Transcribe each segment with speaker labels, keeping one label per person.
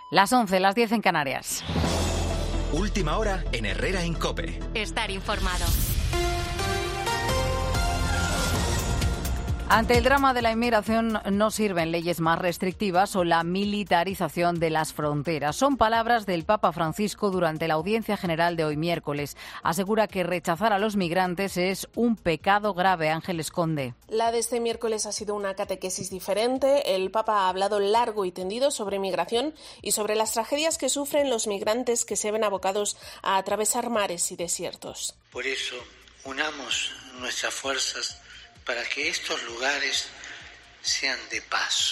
Speaker 1: Las 11, las 10 en Canarias.
Speaker 2: Última hora en Herrera en COPE.
Speaker 3: Estar informado.
Speaker 1: Ante el drama de la inmigración no sirven leyes más restrictivas o la militarización de las fronteras. Son palabras del Papa Francisco durante la audiencia general de hoy miércoles. Asegura que rechazar a los migrantes es un pecado grave. Ángeles Conde.
Speaker 4: La de este miércoles ha sido una catequesis diferente. El Papa ha hablado largo y tendido sobre migración y sobre las tragedias que sufren los migrantes que se ven abocados a atravesar mares y desiertos.
Speaker 5: Por eso, unamos nuestras fuerzas para que estos lugares sean de paso,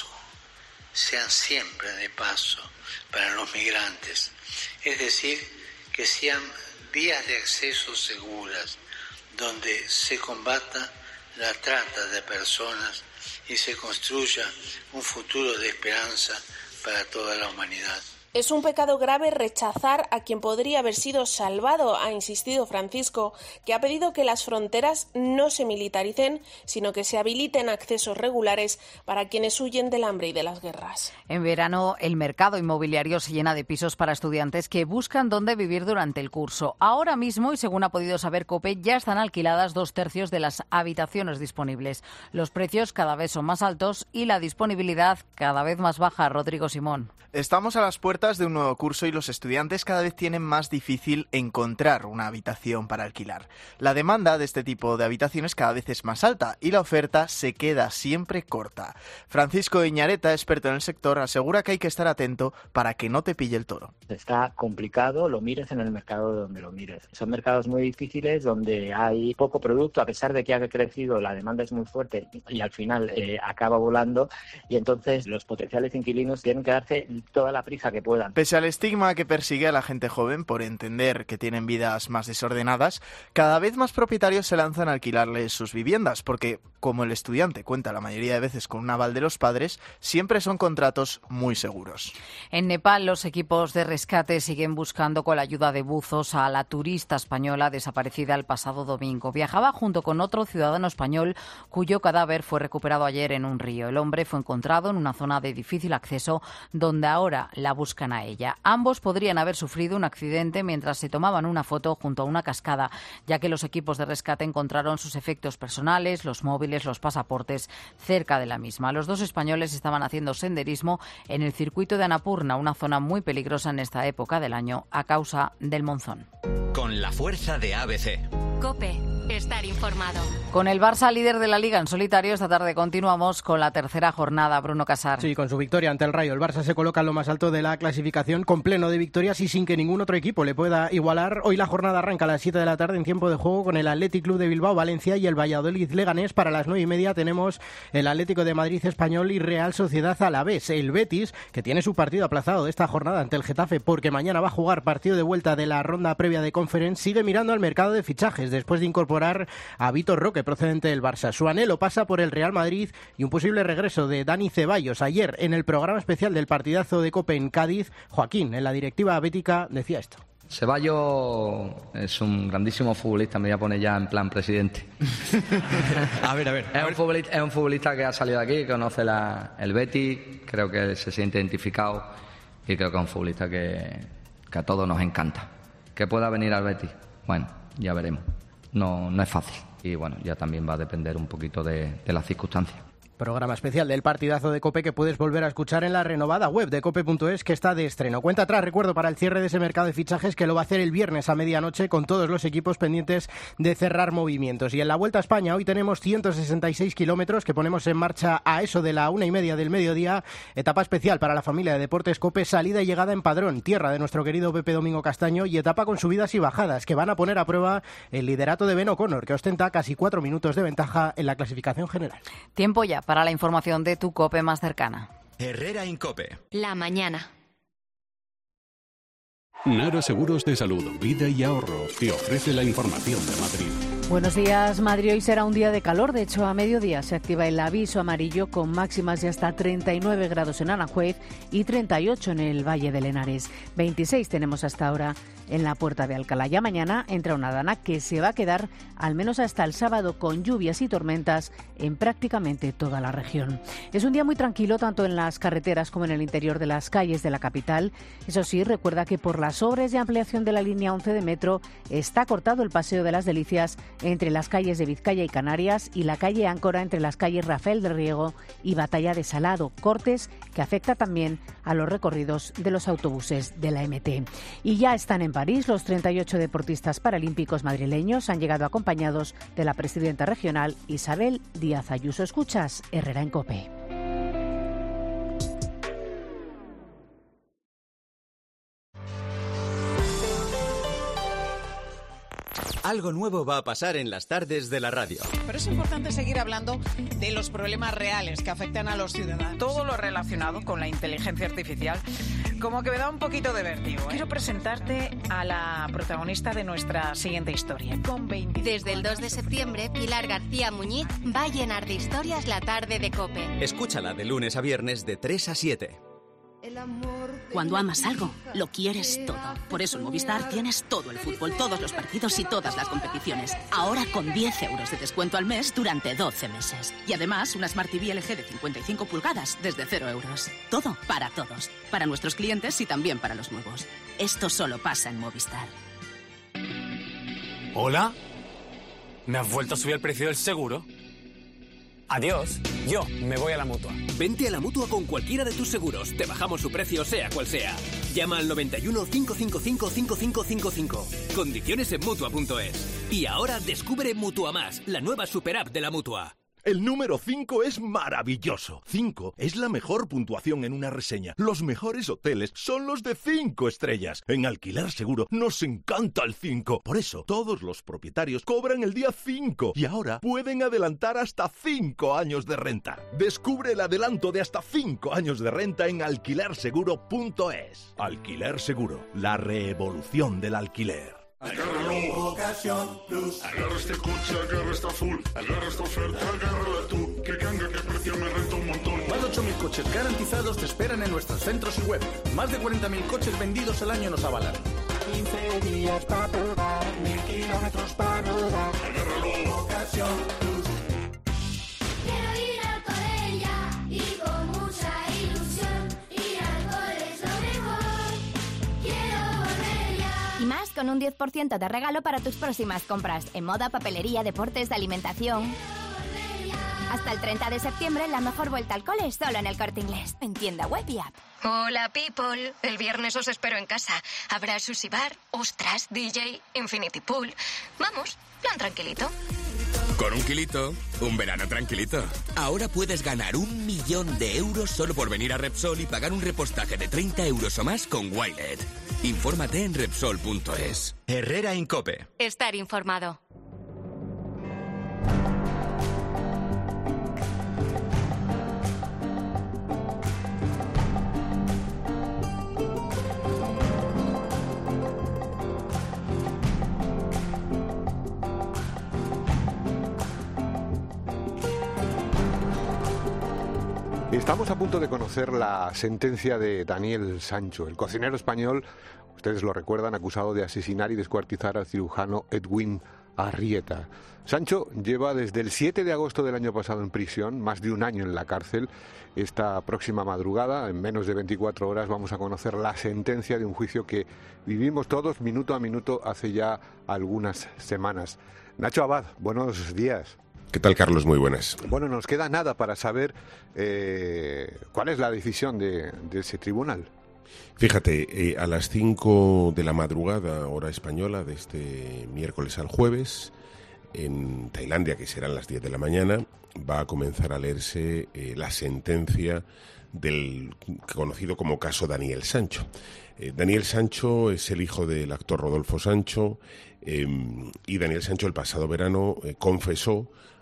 Speaker 5: sean siempre de paso para los migrantes. Es decir, que sean vías de acceso seguras, donde se combata la trata de personas y se construya un futuro de esperanza para toda la humanidad.
Speaker 4: Es un pecado grave rechazar a quien podría haber sido salvado, ha insistido Francisco, que ha pedido que las fronteras no se militaricen, sino que se habiliten accesos regulares para quienes huyen del hambre y de las guerras.
Speaker 1: En verano, el mercado inmobiliario se llena de pisos para estudiantes que buscan dónde vivir durante el curso. Ahora mismo, y según ha podido saber COPE, ya están alquiladas 2/3 de las habitaciones disponibles. Los precios cada vez son más altos y la disponibilidad cada vez más baja. Rodrigo Simón.
Speaker 6: Estamos a las puertas de un nuevo curso y los estudiantes cada vez tienen más difícil encontrar una habitación para alquilar. La demanda de este tipo de habitaciones cada vez es más alta y la oferta se queda siempre corta. Francisco Iñareta, experto en el sector, asegura que hay que estar atento para que no te pille el toro.
Speaker 7: Está complicado, lo mires en el mercado donde lo mires. Son mercados muy difíciles donde hay poco producto, a pesar de que ha crecido, la demanda es muy fuerte y al final acaba volando, y entonces los potenciales inquilinos tienen que darse toda la prisa que puedan.
Speaker 6: Pese al estigma que persigue a la gente joven por entender que tienen vidas más desordenadas, cada vez más propietarios se lanzan a alquilarles sus viviendas, porque, como el estudiante cuenta la mayoría de veces con un aval de los padres, siempre son contratos muy seguros.
Speaker 1: En Nepal, los equipos de rescate siguen buscando con la ayuda de buzos a la turista española desaparecida el pasado domingo. Viajaba junto con otro ciudadano español cuyo cadáver fue recuperado ayer en un río. El hombre fue encontrado en una zona de difícil acceso donde ahora la buscan a ella. Ambos podrían haber sufrido un accidente mientras se tomaban una foto junto a una cascada, ya que los equipos de rescate encontraron sus efectos personales, los móviles, los pasaportes, cerca de la misma. Los dos españoles estaban haciendo senderismo en el circuito de Annapurna, una zona muy peligrosa en esta época del año a causa del monzón.
Speaker 2: Con la fuerza de ABC.
Speaker 3: COPE. Estar informado.
Speaker 1: Con el Barça líder de la Liga en solitario, esta tarde continuamos con la tercera jornada. Bruno Casar.
Speaker 8: Sí, con su victoria ante el Rayo, el Barça se coloca en lo más alto de la clasificación, con pleno de victorias y sin que ningún otro equipo le pueda igualar. Hoy la jornada arranca a las 7 de la tarde en tiempo de juego con el Athletic Club de Bilbao, Valencia y el Valladolid Leganés. Para las 9:30 tenemos el Atlético de Madrid Español y Real Sociedad Alavés. El Betis, que tiene su partido aplazado de esta jornada ante el Getafe porque mañana va a jugar partido de vuelta de la ronda previa de Conference, sigue mirando al mercado de fichajes después de incorporar a Vitor Roque, procedente del Barça. Su anhelo pasa por el Real Madrid y un posible regreso de Dani Ceballos. Ayer, en el programa especial del partidazo de COPE en Cádiz, Joaquín, en la directiva bética, decía esto.
Speaker 9: Ceballos es un grandísimo futbolista, me voy a poner ya en plan presidente.
Speaker 10: A ver.
Speaker 9: Es un futbolista que ha salido de aquí, que conoce el Betis, creo que se siente identificado y creo que es un futbolista que a todos nos encanta. ¿Que pueda venir al Betis? Bueno, ya veremos. No es fácil y bueno, ya también va a depender un poquito de las circunstancias.
Speaker 8: Programa especial del partidazo de COPE que puedes volver a escuchar en la renovada web de cope.es, que está de estreno. Cuenta atrás, recuerdo, para el cierre de ese mercado de fichajes, que lo va a hacer el viernes a medianoche con todos los equipos pendientes de cerrar movimientos. Y en la Vuelta a España hoy tenemos 166 kilómetros que ponemos en marcha a eso de la 1:30 del mediodía. Etapa especial para la familia de Deportes COPE, salida y llegada en Padrón, tierra de nuestro querido Pepe Domingo Castaño, y etapa con subidas y bajadas que van a poner a prueba el liderato de Ben O'Connor, que ostenta casi 4 minutos de ventaja en la clasificación general.
Speaker 1: Tiempo ya para la información de tu COPE más cercana.
Speaker 2: Herrera en COPE.
Speaker 3: La mañana.
Speaker 11: Nara Seguros de Salud, Vida y Ahorro te ofrece la información de Madrid. Buenos días, Madrid. Hoy será un día de calor. De hecho, a mediodía se activa el aviso amarillo con máximas de hasta 39 grados en Aranjuez y 38 en el Valle del Henares. 26 tenemos hasta ahora en la Puerta de Alcalá. Ya mañana entra una dana que se va a quedar al menos hasta el sábado con lluvias y tormentas en prácticamente toda la región. Es un día muy tranquilo tanto en las carreteras como en el interior de las calles de la capital. Eso sí, recuerda que por las obras de ampliación de la línea 11 de metro está cortado el Paseo de las Delicias entre las calles de Vizcaya y Canarias y la calle Áncora entre las calles Rafael del Riego y Batalla de Salado. Cortes que afecta también a los recorridos de los autobuses de la MT. Y ya están en París los 38 deportistas paralímpicos madrileños. Han llegado acompañados de la presidenta regional Isabel Díaz Ayuso. Escuchas Herrera en COPE.
Speaker 2: Algo nuevo va a pasar en las tardes de la radio.
Speaker 12: Pero es importante seguir hablando de los problemas reales que afectan a los ciudadanos.
Speaker 13: Todo lo relacionado con la inteligencia artificial, como que me da un poquito de vértigo. Quiero presentarte a la protagonista de nuestra siguiente historia.
Speaker 3: Desde el 2 de septiembre, Pilar García Muñiz va a llenar de historias la tarde de COPE.
Speaker 2: Escúchala de lunes a viernes de 3 a 7.
Speaker 14: Cuando amas algo, lo quieres todo. Por eso en Movistar tienes todo el fútbol, todos los partidos y todas las competiciones. Ahora con 10 euros de descuento al mes durante 12 meses. Y además una Smart TV LG de 55 pulgadas desde 0 euros. Todo para todos. Para nuestros clientes y también para los nuevos. Esto solo pasa en Movistar.
Speaker 15: ¿Hola? ¿Me has vuelto a subir el precio del seguro? Adiós, yo me voy a la Mutua.
Speaker 16: Vente a la Mutua con cualquiera de tus seguros. Te bajamos su precio sea cual sea. Llama al 91 555 5555. Condiciones en Mutua.es. Y ahora descubre Mutua Más, la nueva superapp de la Mutua.
Speaker 17: El número 5 es maravilloso. 5 es la mejor puntuación en una reseña. Los mejores hoteles son los de 5 estrellas. En Alquiler Seguro nos encanta el 5. Por eso, todos los propietarios cobran el día 5 y ahora pueden adelantar hasta 5 años de renta. Descubre el adelanto de hasta 5 años de renta en alquilerseguro.es. Alquiler Seguro, la revolución del alquiler.
Speaker 18: Agárralo, Ocasión Plus. Agarra este coche, agarra esta full. Agarra esta oferta, agárrala tú. Que ganga, que precio, me renta un montón.
Speaker 19: Más de 8.000 coches garantizados te esperan en nuestros centros y web. Más de 40.000 coches vendidos al año nos avalan.
Speaker 18: 15 días para probar, 1000 kilómetros para rodar. Agárralo, Ocasión Plus.
Speaker 20: Quiero ir al cole ya y con mucha ilusión. Ir al cole es lo mejor. Quiero volver ya.
Speaker 21: Y más con un 10% de regalo para tus próximas compras en moda, papelería, deportes, de alimentación. Hasta el 30 de septiembre, la mejor vuelta al cole es solo en el Corte Inglés. En tienda web y app.
Speaker 22: Hola, people. El viernes os espero en casa. Habrá sushi bar, ostras, DJ, infinity pool. Vamos, plan tranquilito.
Speaker 23: Con un kilito, un verano tranquilito. Ahora puedes ganar 1 millón de euros solo por venir a Repsol y pagar un repostaje de 30 euros o más con Wilet. Infórmate en Repsol.es.
Speaker 2: Herrera en COPE.
Speaker 3: Estar informado.
Speaker 24: Estamos a punto de conocer la sentencia de Daniel Sancho, el cocinero español, ustedes lo recuerdan, acusado de asesinar y descuartizar al cirujano Edwin Arrieta. Sancho lleva desde el 7 de agosto del año pasado en prisión, más de un año en la cárcel. Esta próxima madrugada, en menos de 24 horas, vamos a conocer la sentencia de un juicio que vivimos todos minuto a minuto hace ya algunas semanas. Nacho Abad, buenos días.
Speaker 25: ¿Qué tal, Carlos? Muy buenas.
Speaker 24: Bueno, nos queda nada para saber cuál es la decisión de ese tribunal.
Speaker 25: Fíjate, a las 5 de la madrugada, hora española, de este miércoles al jueves, en Tailandia, que serán las 10 de la mañana, va a comenzar a leerse la sentencia del conocido como caso Daniel Sancho. Daniel Sancho es el hijo del actor Rodolfo Sancho y Daniel Sancho el pasado verano confesó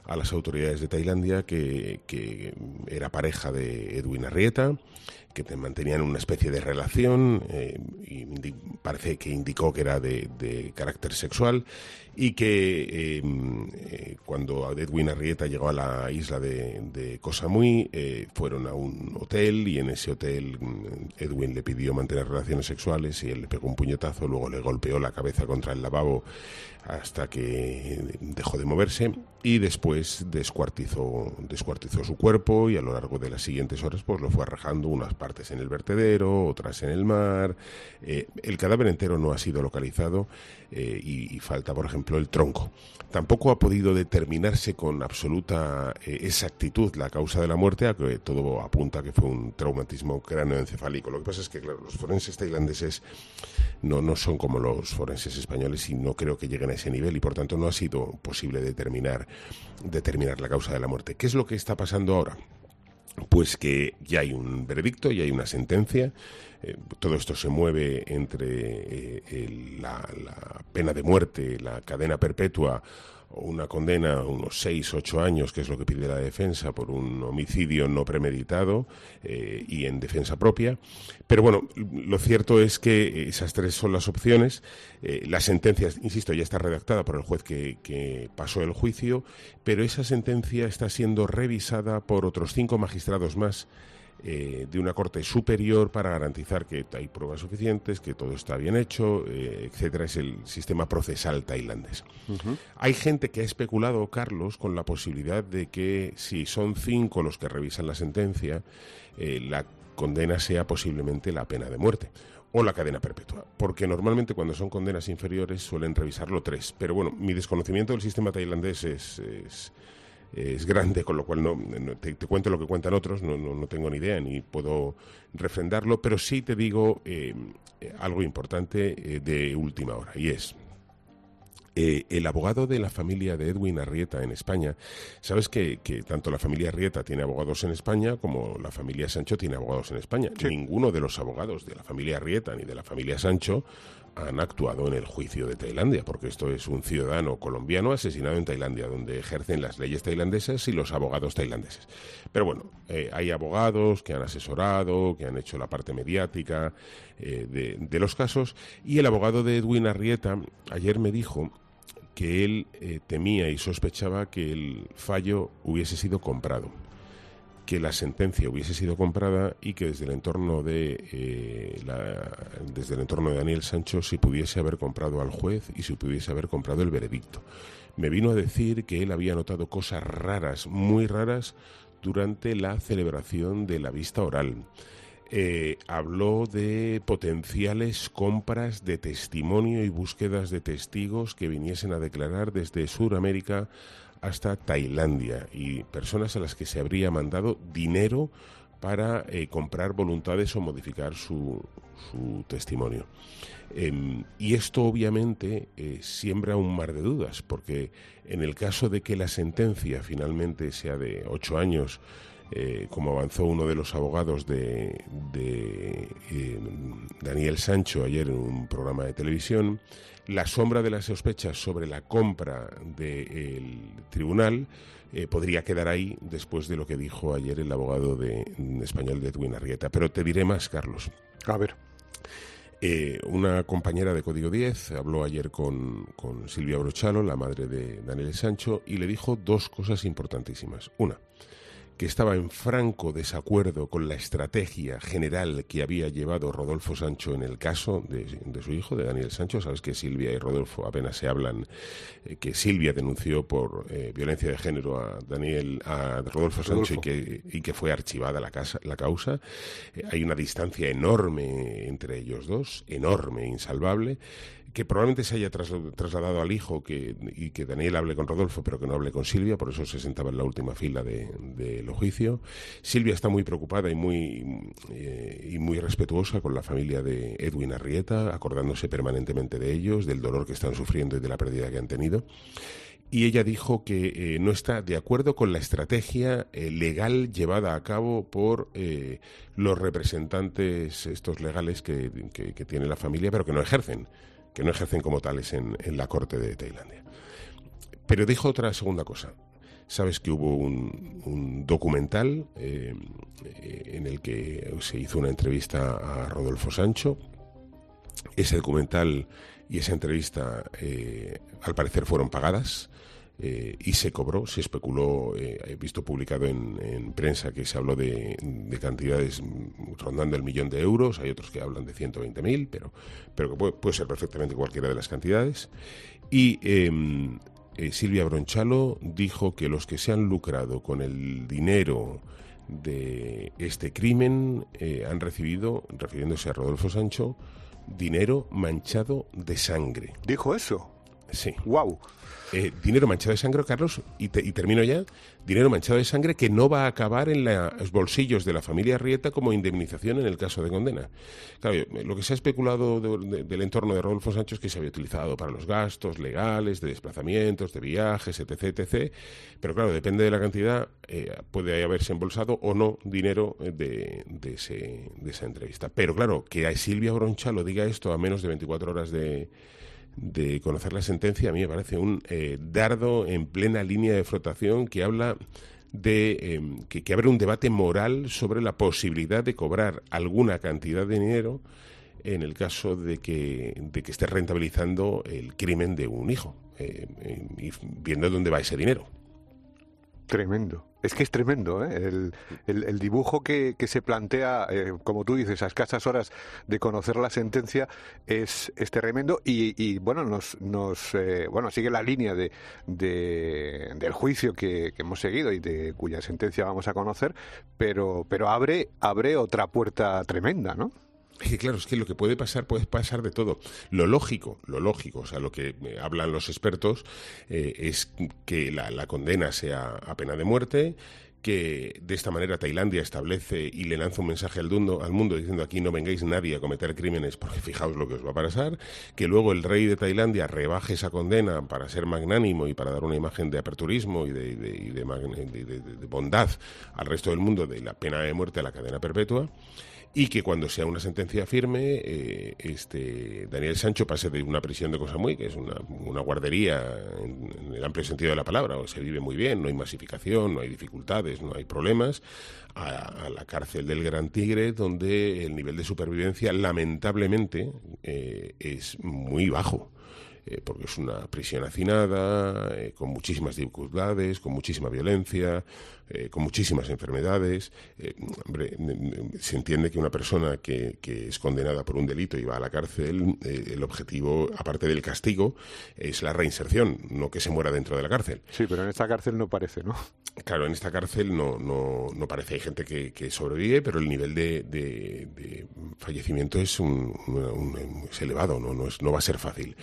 Speaker 25: a las autoridades de Tailandia que era pareja de Edwin Arrieta, que mantenían una especie de relación, y parece que indicó que era de carácter sexual, y que cuando Edwin Arrieta llegó a la isla de Koh Samui, fueron a un hotel, y en ese hotel Edwin le pidió mantener relaciones sexuales y él le pegó un puñetazo, luego le golpeó la cabeza contra el lavabo hasta que dejó de moverse, y después descuartizó su cuerpo, y a lo largo de las siguientes horas pues lo fue arrojando, unas partes en el vertedero, otras en el mar. El cadáver entero no ha sido localizado, y falta, por ejemplo, el tronco. Tampoco ha podido determinarse con absoluta exactitud la causa de la muerte, a que todo apunta que fue un traumatismo cráneoencefálico. Lo que pasa es que, claro, los forenses tailandeses no son como los forenses españoles, y no creo que lleguen a ese nivel, y por tanto no ha sido posible determinar la causa de la muerte. ¿Qué es lo que está pasando ahora? Pues que ya hay un veredicto, ya hay una sentencia. Todo esto se mueve entre la pena de muerte, la cadena perpetua, o una condena, unos 6-8 años, que es lo que pide la defensa, por un homicidio no premeditado y en defensa propia. Pero bueno, lo cierto es que esas tres son las opciones. La sentencia, insisto, ya está redactada por el juez que pasó el juicio, pero esa sentencia está siendo revisada por otros 5 magistrados más, de una corte superior, para garantizar que hay pruebas suficientes, que todo está bien hecho, etcétera. Es el sistema procesal tailandés. Hay gente que ha especulado, Carlos, con la posibilidad de que, si son 5 los que revisan la sentencia, la condena sea posiblemente la pena de muerte o la cadena perpetua, porque normalmente cuando son condenas inferiores suelen revisarlo 3. Pero bueno, mi desconocimiento del sistema tailandés es grande, con lo cual te cuento lo que cuentan otros, no tengo ni idea ni puedo refrendarlo, pero sí te digo algo importante de última hora, y es el abogado de la familia de Edwin Arrieta en España. Sabes que tanto la familia Arrieta tiene abogados en España como la familia Sancho tiene abogados en España. Sí. Ninguno de los abogados de la familia Arrieta ni de la familia Sancho han actuado en el juicio de Tailandia, porque esto es un ciudadano colombiano asesinado en Tailandia, donde ejercen las leyes tailandesas y los abogados tailandeses. Pero bueno, hay abogados que han asesorado, que han hecho la parte mediática de los casos, y el abogado de Edwin Arrieta ayer me dijo que él temía y sospechaba que el fallo hubiese sido comprado, que la sentencia hubiese sido comprada, y que desde el entorno de Daniel Sancho se pudiese haber comprado al juez y se pudiese haber comprado el veredicto. Me vino a decir que él había notado cosas raras, muy raras, durante la celebración de la vista oral. Habló de potenciales compras de testimonio y búsquedas de testigos que viniesen a declarar desde Sudamérica hasta Tailandia, y personas a las que se habría mandado dinero para comprar voluntades o modificar su testimonio. Y esto obviamente siembra un mar de dudas, porque en el caso de que la sentencia finalmente sea de 8 años, como avanzó uno de los abogados de Daniel Sancho ayer en un programa de televisión, la sombra de las sospechas sobre la compra del tribunal podría quedar ahí, después de lo que dijo ayer el abogado español de Edwin Arrieta. Pero te diré más, Carlos.
Speaker 24: A ver.
Speaker 25: Una compañera de Código 10 habló ayer con Silvia Brochalo, la madre de Daniel Sancho, y le dijo 2 cosas importantísimas. Una, que estaba en franco desacuerdo con la estrategia general que había llevado Rodolfo Sancho en el caso de su hijo, de Daniel Sancho. Sabes que Silvia y Rodolfo apenas se hablan, que Silvia denunció por violencia de género a Rodolfo Sancho y que fue archivada la causa. Hay una distancia enorme entre ellos dos, enorme, insalvable, que probablemente se haya trasladado al hijo, y que Daniel hable con Rodolfo, pero que no hable con Silvia, por eso se sentaba en la última fila del juicio. Silvia está muy preocupada y muy respetuosa con la familia de Edwin Arrieta, acordándose permanentemente de ellos, del dolor que están sufriendo y de la pérdida que han tenido. Y ella dijo que no está de acuerdo con la estrategia legal llevada a cabo por los representantes estos legales que tiene la familia, pero que no ejercen como tales en la corte de Tailandia. Pero dijo otra segunda cosa. Sabes que hubo un documental en el que se hizo una entrevista a Rodolfo Sancho. Ese documental y esa entrevista al parecer fueron pagadas y se cobró, se especuló. He visto publicado en prensa que se habló de cantidades rondando el 1.000.000 de euros. Hay otros que hablan de 120.000, pero que puede ser perfectamente cualquiera de las cantidades. Y Silvia Bronchalo dijo que los que se han lucrado con el dinero de este crimen han recibido, refiriéndose a Rodolfo Sancho, dinero manchado de sangre.
Speaker 24: ¿Dijo eso?
Speaker 25: Sí.
Speaker 24: ¡Wow!
Speaker 25: Dinero manchado de sangre, Carlos, y termino ya. Dinero manchado de sangre que no va a acabar en los bolsillos de la familia Arrieta como indemnización en el caso de condena. Claro, lo que se ha especulado del entorno de Rodolfo Sancho es que se había utilizado para los gastos legales, de desplazamientos, de viajes, etc., etc. Pero claro, depende de la cantidad, puede haberse embolsado o no dinero de esa entrevista. Pero claro, que a Silvia Bronchalo diga esto a menos de 24 horas de conocer la sentencia, a mí me parece un dardo en plena línea de flotación que habla de que abre un debate moral sobre la posibilidad de cobrar alguna cantidad de dinero en el caso de que esté rentabilizando el crimen de un hijo, y viendo dónde va ese dinero.
Speaker 24: Tremendo. Es que es tremendo, ¿eh? El dibujo que se plantea, como tú dices, a escasas horas de conocer la sentencia es tremendo y bueno, bueno, sigue la línea del juicio que hemos seguido y de cuya sentencia vamos a conocer, pero abre otra puerta tremenda, ¿no?
Speaker 25: Es que claro, es que lo que puede pasar de todo. Lo lógico, o sea, lo que hablan los expertos es que la condena sea a pena de muerte, que de esta manera Tailandia establece y le lanza un mensaje al mundo diciendo aquí no vengáis nadie a cometer crímenes porque fijaos lo que os va a pasar, que luego el rey de Tailandia rebaje esa condena para ser magnánimo y para dar una imagen de aperturismo y de bondad al resto del mundo, de la pena de muerte a la cadena perpetua. Y que cuando sea una sentencia firme, Daniel Sancho pase de una prisión de Cosamuy, que es una guardería en el amplio sentido de la palabra, se vive muy bien, no hay masificación, no hay dificultades, no hay problemas, a la cárcel del Gran Tigre, donde el nivel de supervivencia, lamentablemente, es muy bajo. Porque es una prisión hacinada, con muchísimas dificultades, con muchísima violencia, con muchísimas enfermedades. Hombre, se entiende que una persona que es condenada por un delito y va a la cárcel, el objetivo, aparte del castigo, es la reinserción, no que se muera dentro de la cárcel.
Speaker 24: Sí, pero en esta cárcel no parece, ¿no?
Speaker 25: Claro, en esta cárcel no parece. Hay gente que sobrevive, pero el nivel de fallecimiento es elevado, no va a ser fácil.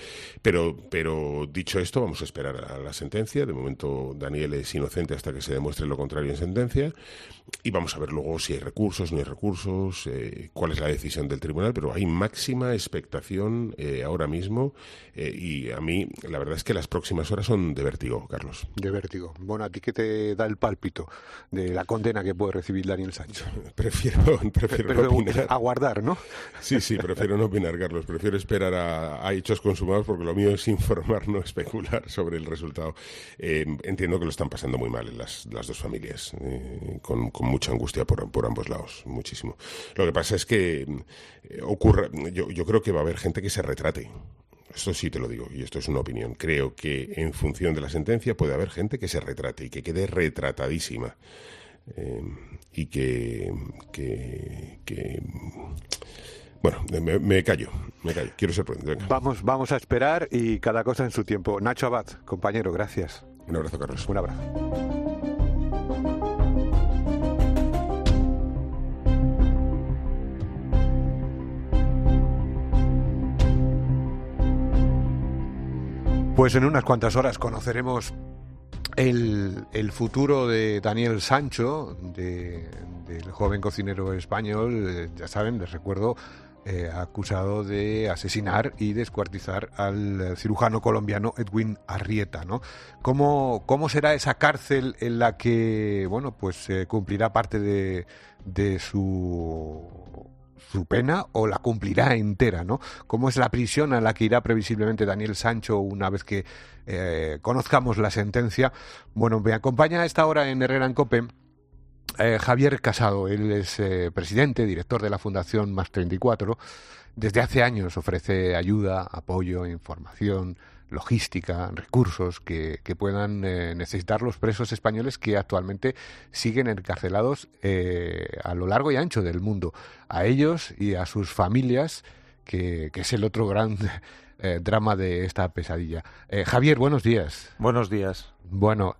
Speaker 25: Pero dicho esto, vamos a esperar a la sentencia. De momento Daniel es inocente hasta que se demuestre lo contrario en sentencia, y vamos a ver luego si hay recursos, no hay recursos, cuál es la decisión del tribunal, pero hay máxima expectación ahora mismo, y a mí la verdad es que las próximas horas son de vértigo, Carlos.
Speaker 24: De vértigo. Bueno, ¿a ti qué te da el pálpito de la condena que puede recibir Daniel Sancho?
Speaker 25: Prefiero no opinar.
Speaker 24: Aguardar, ¿no?
Speaker 25: Sí, prefiero no opinar, Carlos. Prefiero esperar a hechos consumados, porque lo mío es informar, no especular sobre el resultado. Entiendo que lo están pasando muy mal en las dos familias, con mucha angustia por ambos lados, muchísimo. Lo que pasa es que yo creo que va a haber gente que se retrate. Esto sí te lo digo, y esto es una opinión. Creo que en función de la sentencia puede haber gente que se retrate y que quede retratadísima. Y que bueno, me callo. Quiero ser prudente. Venga.
Speaker 24: Vamos a esperar y cada cosa en su tiempo. Nacho Abad, compañero, gracias.
Speaker 25: Un abrazo, Carlos.
Speaker 24: Un abrazo. Pues en unas cuantas horas conoceremos el futuro de Daniel Sancho, del joven cocinero español, ya saben, les recuerdo, acusado de asesinar y descuartizar al cirujano colombiano Edwin Arrieta, ¿no? ¿Cómo será esa cárcel en la que, bueno, pues cumplirá parte de su su pena o la cumplirá entera, ¿no? ¿Cómo es la prisión a la que irá previsiblemente Daniel Sancho una vez que conozcamos la sentencia? Bueno, me acompaña a esta hora en Herrera en COPE Javier Casado. Él es presidente, director de la Fundación Más 34. Desde hace años ofrece ayuda, apoyo, información, logística, recursos que puedan necesitar los presos españoles que actualmente siguen encarcelados a lo largo y ancho del mundo. A ellos y a sus familias, que es el otro gran drama de esta pesadilla. Javier, buenos días.
Speaker 4: Buenos días.
Speaker 24: Bueno,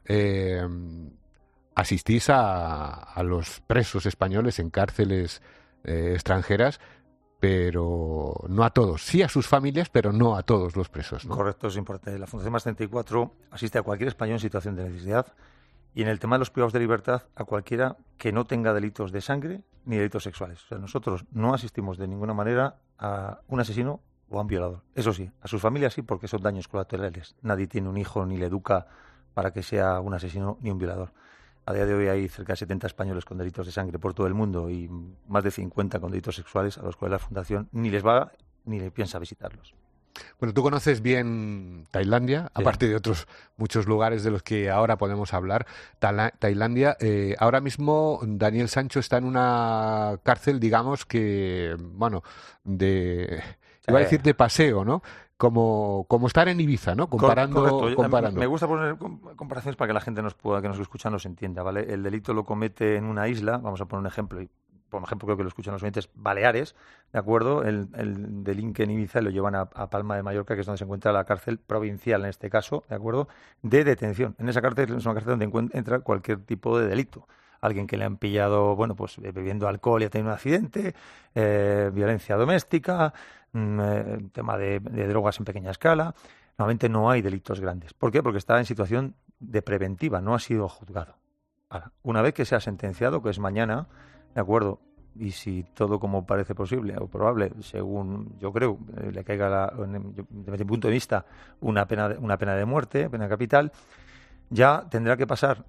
Speaker 24: asistís a los presos españoles en cárceles extranjeras, pero no a todos. Sí a sus familias, pero no a todos los presos, ¿no?
Speaker 4: Correcto, es importante. La Fundación Más 34 asiste a cualquier español en situación de necesidad y en el tema de los privados de libertad a cualquiera que no tenga delitos de sangre ni delitos sexuales. O sea, nosotros no asistimos de ninguna manera a un asesino o a un violador. Eso sí, a sus familias sí, porque son daños colaterales. Nadie tiene un hijo ni le educa para que sea un asesino ni un violador. A día de hoy hay cerca de 70 españoles con delitos de sangre por todo el mundo y más de 50 con delitos sexuales a los cuales la Fundación ni les va ni le piensa visitarlos.
Speaker 24: Bueno, tú conoces bien Tailandia, sí, aparte de otros muchos lugares de los que ahora podemos hablar. Tailandia, ahora mismo Daniel Sancho está en una cárcel, digamos que, bueno, iba a decir de paseo, ¿no? Como estar en Ibiza, ¿no? Comparando.
Speaker 4: Me gusta poner comparaciones para que la gente que nos escucha nos entienda, ¿vale? El delito lo comete en una isla, vamos a poner un ejemplo, y por ejemplo creo que lo escuchan los oyentes, Baleares, ¿de acuerdo? El delinque en Ibiza y lo llevan a Palma de Mallorca, que es donde se encuentra la cárcel provincial, en este caso, ¿de acuerdo? De detención. En esa cárcel es una cárcel donde entra cualquier tipo de delito. Alguien que le han pillado, bueno, pues bebiendo alcohol y ha tenido un accidente, violencia doméstica, tema de drogas en pequeña escala. Normalmente no hay delitos grandes. ¿Por qué? Porque está en situación de preventiva, no ha sido juzgado. Ahora, una vez que sea sentenciado, que es mañana, ¿de acuerdo? Y si todo como parece posible o probable, según yo creo, le caiga, desde mi punto de vista, una pena de muerte, pena capital, ya tendrá que pasar,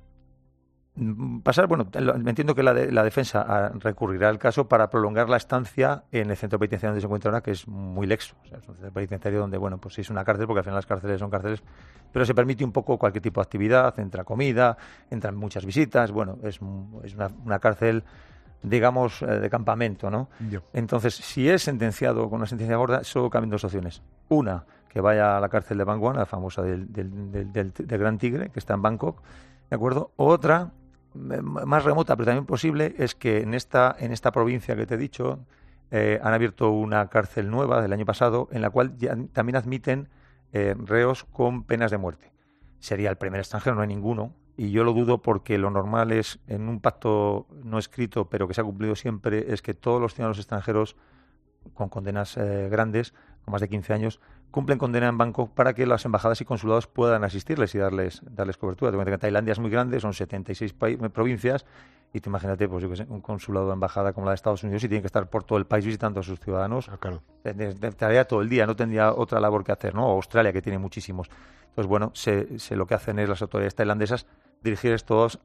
Speaker 4: bueno, entiendo que la defensa recurrirá al caso para prolongar la estancia en el centro penitenciario donde se encuentra ahora, que es muy lexo. O sea, es un centro penitenciario donde, bueno, pues sí es una cárcel, porque al final las cárceles son cárceles, pero se permite un poco cualquier tipo de actividad, entra comida, entran muchas visitas, bueno, es una cárcel, digamos, de campamento, ¿no? Entonces, si es sentenciado con una sentencia gorda, solo cambian dos opciones. Una, que vaya a la cárcel de Bangkok, la famosa del Gran Tigre, que está en Bangkok, ¿de acuerdo? Otra, más remota, pero también posible, es que en esta provincia que te he dicho han abierto una cárcel nueva del año pasado, en la cual ya también admiten reos con penas de muerte. Sería el primer extranjero, no hay ninguno, y yo lo dudo porque lo normal es, en un pacto no escrito, pero que se ha cumplido siempre, es que todos los ciudadanos extranjeros con condenas grandes, con más de 15 años, cumplen condena en Bangkok para que las embajadas y consulados puedan asistirles y darles cobertura. Te cuento que Tailandia es muy grande, son 76 provincias, y te imagínate, pues yo que sé, un consulado de embajada como la de Estados Unidos y tiene que estar por todo el país visitando a sus ciudadanos. Claro. Estaría todo el día, no tendría otra labor que hacer, ¿no? O Australia, que tiene muchísimos. Entonces, bueno, lo que hacen es las autoridades tailandesas dirigirles todos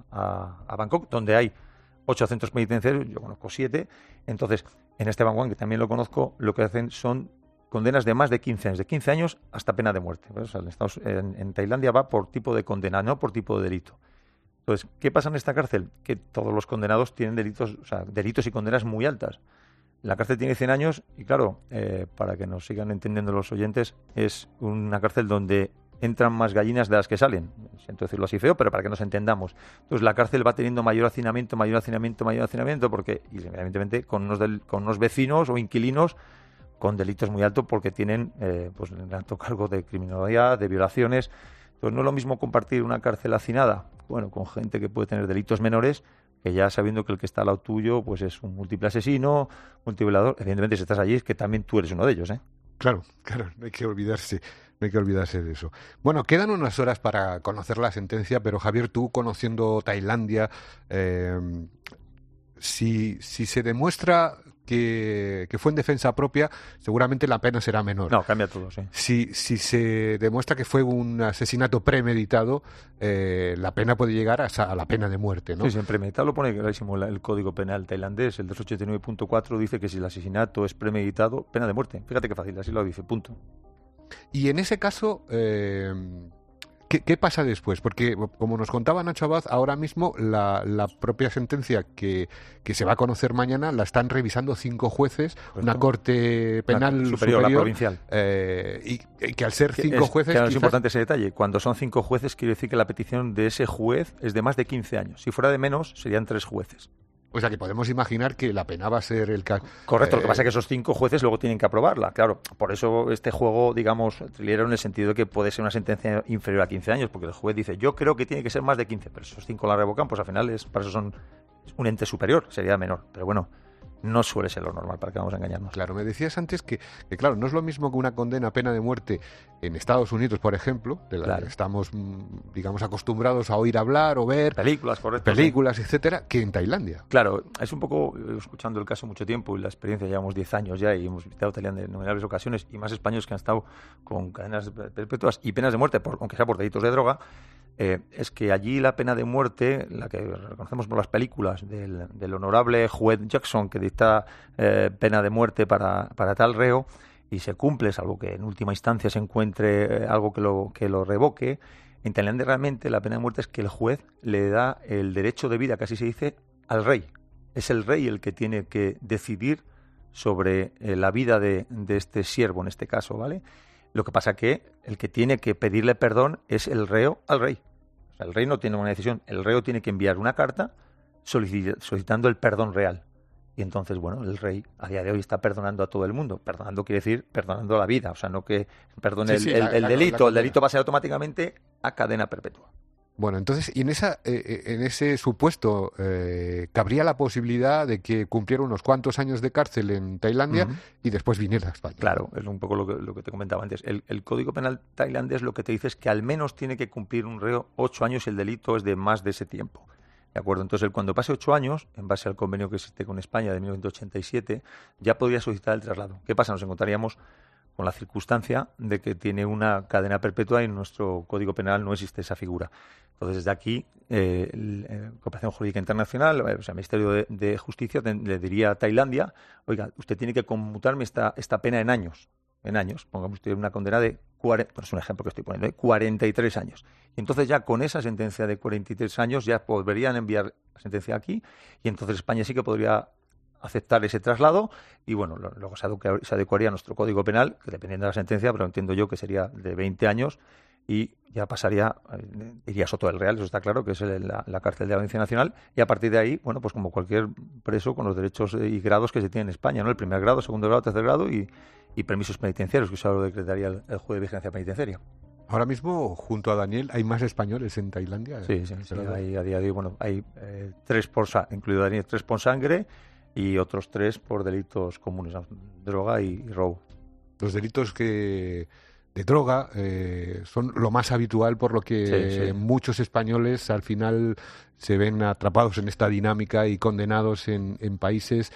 Speaker 4: a Bangkok, donde hay 8 centros penitenciarios, yo conozco 7. Entonces, en este Bangkok, que también lo conozco, lo que hacen son condenas de más de 15 años, de 15 años hasta pena de muerte. O sea, en Tailandia va por tipo de condena, no por tipo de delito. Entonces, ¿qué pasa en esta cárcel? Que todos los condenados tienen delitos y condenas muy altas. La cárcel tiene 100 años y, claro, para que nos sigan entendiendo los oyentes, es una cárcel donde entran más gallinas de las que salen. Siento decirlo así feo, pero para que nos entendamos. Entonces, la cárcel va teniendo mayor hacinamiento, porque, y evidentemente, con unos vecinos o inquilinos con delitos muy altos, porque tienen pues un alto cargo de criminalidad, de violaciones. Entonces, no es lo mismo compartir una cárcel hacinada, bueno, con gente que puede tener delitos menores, que ya sabiendo que el que está al lado tuyo pues es un múltiple asesino, multiviolador. Evidentemente, si estás allí es que también tú eres uno de ellos, ¿eh?
Speaker 24: Claro, no hay que olvidarse de eso. Bueno, quedan unas horas para conocer la sentencia, pero Javier, tú conociendo Tailandia, si se demuestra que fue en defensa propia, seguramente la pena será menor.
Speaker 4: No, cambia todo, sí.
Speaker 24: Si se demuestra que fue un asesinato premeditado, la pena puede llegar a la pena de muerte, ¿no?
Speaker 4: Sí, sí, en premeditado lo pone clarísimo el Código Penal tailandés, el 289.4 dice que si el asesinato es premeditado, pena de muerte. Fíjate qué fácil, así lo dice, punto.
Speaker 24: Y en ese caso, ¿qué pasa después? Porque, como nos contaba Nacho Abad, ahora mismo la propia sentencia que se va a conocer mañana la están revisando 5 jueces, una corte penal superior,
Speaker 4: la provincial.
Speaker 24: Y que al ser 5 jueces...
Speaker 4: Claro, es importante ese detalle. Cuando son 5 jueces, quiere decir que la petición de ese juez es de más de 15 años. Si fuera de menos, serían 3 jueces.
Speaker 24: O sea que podemos imaginar que la pena va a ser el caso.
Speaker 4: Correcto, lo que pasa es que esos 5 jueces luego tienen que aprobarla. Claro, por eso este juego, digamos, trilero en el sentido de que puede ser una sentencia inferior a 15 años, porque el juez dice, yo creo que tiene que ser más de 15, pero esos 5 la revocan, pues al final para eso son un ente superior, sería menor. Pero bueno, no suele ser lo normal, para que vamos a engañarnos.
Speaker 24: Claro, me decías antes que claro, no es lo mismo que una condena a pena de muerte en Estados Unidos, por ejemplo, de la que estamos, digamos, acostumbrados a oír hablar o ver
Speaker 4: películas, correcto,
Speaker 24: etcétera, que en Tailandia.
Speaker 4: Claro, es un poco, escuchando el caso mucho tiempo y la experiencia, llevamos 10 años ya y hemos visitado Tailandia en innumerables ocasiones, y más españoles que han estado con cadenas perpetuas y penas de muerte, aunque sea por delitos de droga. Es que allí la pena de muerte, la que reconocemos por las películas del honorable juez Jackson, que dicta pena de muerte para tal reo, y se cumple, salvo que en última instancia se encuentre algo que lo revoque, en Tailandia realmente la pena de muerte es que el juez le da el derecho de vida, que así se dice, al rey. Es el rey el que tiene que decidir sobre la vida de este siervo, en este caso, ¿vale? Lo que pasa que el que tiene que pedirle perdón es el reo al rey. O sea, el rey no tiene una decisión. El reo tiene que enviar una carta solicitando el perdón real. Y entonces, bueno, el rey a día de hoy está perdonando a todo el mundo. Perdonando quiere decir perdonando la vida. O sea, no que perdone el delito. El delito va a ser automáticamente a cadena perpetua.
Speaker 24: Bueno, entonces, y en ese supuesto, cabría la posibilidad de que cumpliera unos cuantos años de cárcel en Tailandia y después viniera a España.
Speaker 4: Claro, es un poco lo que te comentaba antes. El Código Penal tailandés lo que te dice es que al menos tiene que cumplir un reo 8 años y el delito es de más de ese tiempo. ¿De acuerdo? Entonces, cuando pase 8 años, en base al convenio que existe con España de 1987, ya podría solicitar el traslado. ¿Qué pasa? Nos encontraríamos con la circunstancia de que tiene una cadena perpetua y en nuestro Código Penal no existe esa figura. Entonces, desde aquí, Cooperación Jurídica Internacional, o sea, el Ministerio de Justicia le diría a Tailandia, oiga, usted tiene que conmutarme esta pena en años. Pongamos usted una condena de, es un ejemplo que estoy poniendo, 43 años. Y entonces ya con esa sentencia de 43 años ya volverían a enviar la sentencia aquí y entonces España sí que podría aceptar ese traslado y bueno, luego se adecuaría a nuestro Código Penal, que dependiendo de la sentencia, pero entiendo yo que sería de 20 años y ya pasaría, iría a Soto del Real, eso está claro, que es la cárcel de la Audiencia Nacional, y a partir de ahí, bueno, pues como cualquier preso con los derechos y grados que se tiene en España, ¿no? El primer grado, segundo grado, tercer grado y permisos penitenciarios, que eso lo decretaría el juez de vigilancia penitenciaria.
Speaker 24: Ahora mismo, junto a Daniel, ¿hay más españoles en Tailandia?
Speaker 4: Sí, hay a día de hoy, bueno, hay 3 incluido Daniel, 3 por sangre y otros 3 por delitos comunes, droga y robo.
Speaker 24: Los delitos de droga son lo más habitual, por lo que muchos españoles al final se ven atrapados en esta dinámica y condenados en países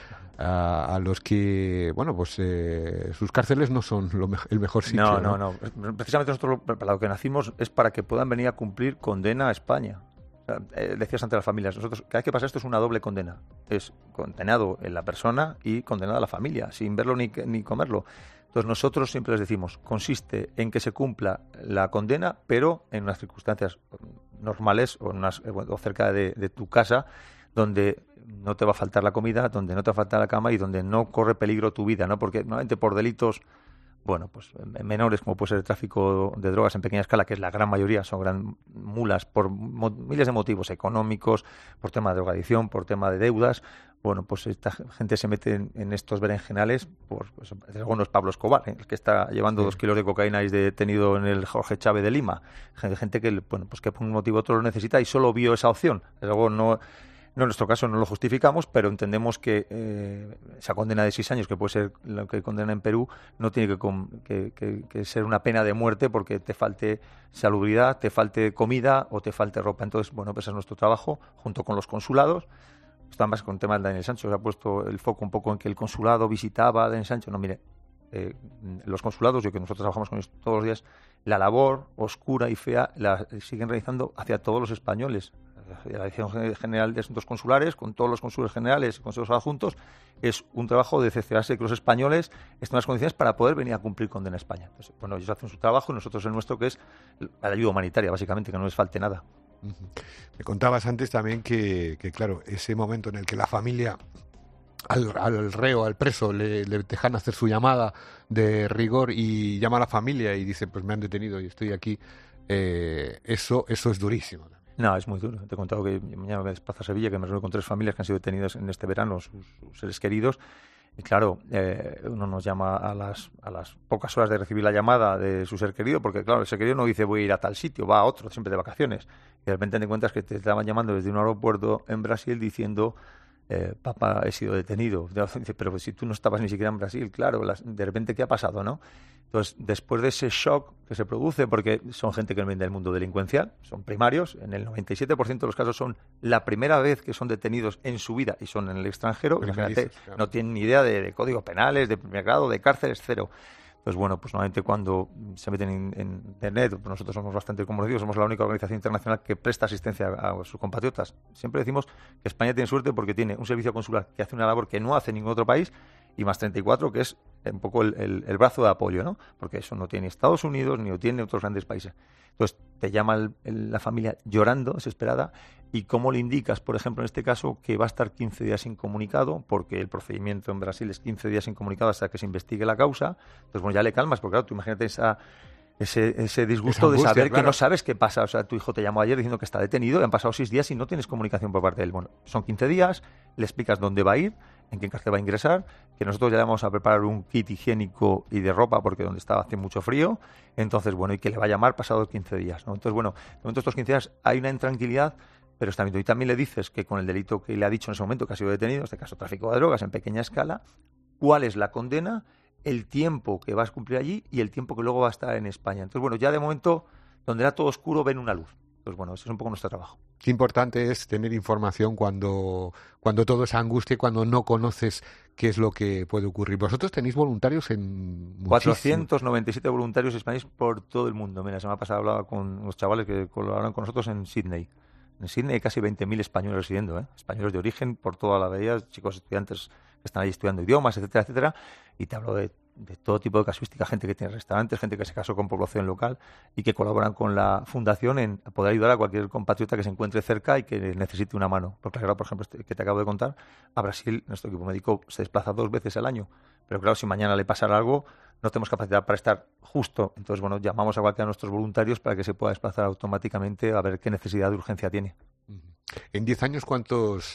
Speaker 24: a los que, bueno, pues sus cárceles no son el mejor sitio.
Speaker 4: No. Precisamente nosotros para lo que nacimos es para que puedan venir a cumplir condena a España. O sea, decías ante las familias, nosotros cada vez que pasa esto es una doble condena. Es condenado en la persona y condenada a la familia, sin verlo ni comerlo. Entonces nosotros siempre les decimos, consiste en que se cumpla la condena, pero en unas circunstancias normales o cerca de tu casa, donde no te va a faltar la comida, donde no te va a faltar la cama y donde no corre peligro tu vida, ¿no? Porque normalmente por delitos, bueno, pues menores, como puede ser el tráfico de drogas en pequeña escala, que es la gran mayoría, son gran mulas por miles de motivos económicos, por tema de drogadicción, por tema de deudas. Bueno, pues esta gente se mete en estos berenjenales, luego no es Pablo Escobar, el que está llevando 2 kilos de cocaína y es detenido en el Jorge Chávez de Lima. Gente que, bueno, pues que por un motivo u otro lo necesita y solo vio esa opción. Luego no, en nuestro caso no lo justificamos, pero entendemos que esa condena de 6 años, que puede ser lo que condena en Perú, no tiene que ser una pena de muerte porque te falte salubridad, te falte comida o te falte ropa. Entonces, bueno, pues es nuestro trabajo, junto con los consulados, Esto además con el tema de Daniel Sancho se ha puesto el foco un poco en que el consulado visitaba a Daniel Sancho. No, mire, los consulados, yo que nosotros trabajamos con ellos todos los días, la labor oscura y fea la siguen realizando hacia todos los españoles. La Dirección General de Asuntos Consulares, con todos los cónsules generales y consejos adjuntos, es un trabajo de cerciorarse de que los españoles estén en las condiciones para poder venir a cumplir condena a España. Entonces, bueno, ellos hacen su trabajo y nosotros el nuestro, que es la ayuda humanitaria, básicamente, que no les falte nada.
Speaker 24: Me contabas antes también que claro, ese momento en el que la familia al reo, al preso, le dejan hacer su llamada de rigor y llama a la familia y dice, pues me han detenido y estoy aquí, eso es durísimo.
Speaker 4: No, es muy duro. Te he contado que mañana me desplazo a Sevilla, que me reúno con 3 familias que han sido detenidas en este verano, sus seres queridos. Y claro, uno nos llama a las pocas horas de recibir la llamada de su ser querido, porque claro, el ser querido no dice voy a ir a tal sitio, va a otro, siempre de vacaciones. Y de repente te encuentras que te estaban llamando desde un aeropuerto en Brasil diciendo papá, he sido detenido. Dice, pero si tú no estabas ni siquiera en Brasil, claro, de repente, ¿qué ha pasado, no? Entonces, después de ese shock que se produce, porque son gente que no viene del mundo delincuencial, son primarios, en el 97% de los casos son la primera vez que son detenidos en su vida y son en el extranjero, imagínate, claro. No tienen ni idea de códigos penales, de primer grado, de cárceles, cero. Entonces, bueno, pues normalmente cuando se meten en Internet, pues nosotros somos bastante conocidos, somos la única organización internacional que presta asistencia a sus compatriotas. Siempre decimos que España tiene suerte porque tiene un servicio consular que hace una labor que no hace ningún otro país y más 34, que es un poco el brazo de apoyo, ¿no? Porque eso no tiene Estados Unidos ni lo tiene otros grandes países. Entonces, te llama la familia llorando, desesperada, y cómo le indicas, por ejemplo, en este caso, que va a estar 15 días incomunicado, porque el procedimiento en Brasil es 15 días incomunicado hasta que se investigue la causa. Entonces, bueno, ya le calmas, porque claro, tú imagínate ese disgusto angustia, de saber claro, que no sabes qué pasa. O sea, tu hijo te llamó ayer diciendo que está detenido y han pasado 6 días y no tienes comunicación por parte de él. Bueno, son 15 días, le explicas dónde va a ir, en qué cárcel va a ingresar, que nosotros ya le vamos a preparar un kit higiénico y de ropa porque donde estaba hace mucho frío. Entonces, bueno, y que le va a llamar pasados 15 días, ¿no? Entonces, bueno, de momento estos 15 días hay una intranquilidad, pero está bien. Y también le dices que con el delito que le ha dicho en ese momento que ha sido detenido, en este caso tráfico de drogas en pequeña escala, cuál es la condena, el tiempo que vas a cumplir allí y el tiempo que luego va a estar en España. Entonces, bueno, ya de momento, donde era todo oscuro, ven una luz. Entonces, bueno, eso es un poco nuestro trabajo.
Speaker 24: Qué importante es tener información cuando todo es angustia y cuando no conoces qué es lo que puede ocurrir. Vosotros tenéis voluntarios en
Speaker 4: 497 voluntarios españoles por todo el mundo. Mira, la semana pasada hablaba con unos chavales que colaboraron con nosotros en Sydney. En Sydney hay casi 20.000 españoles residiendo, españoles de origen por toda la bahía, chicos estudiantes que están ahí estudiando idiomas, etcétera, etcétera. Y te hablo de todo tipo de casuística, gente que tiene restaurantes, gente que se casó con población local y que colaboran con la fundación en poder ayudar a cualquier compatriota que se encuentre cerca y que necesite una mano. Porque claro, por ejemplo, que te acabo de contar, a Brasil nuestro equipo médico se desplaza 2 veces al año. Pero claro, si mañana le pasara algo, no tenemos capacidad para estar justo. Entonces, bueno, llamamos a cualquiera de nuestros voluntarios para que se pueda desplazar automáticamente a ver qué necesidad de urgencia tiene.
Speaker 24: En 10 años, ¿cuántos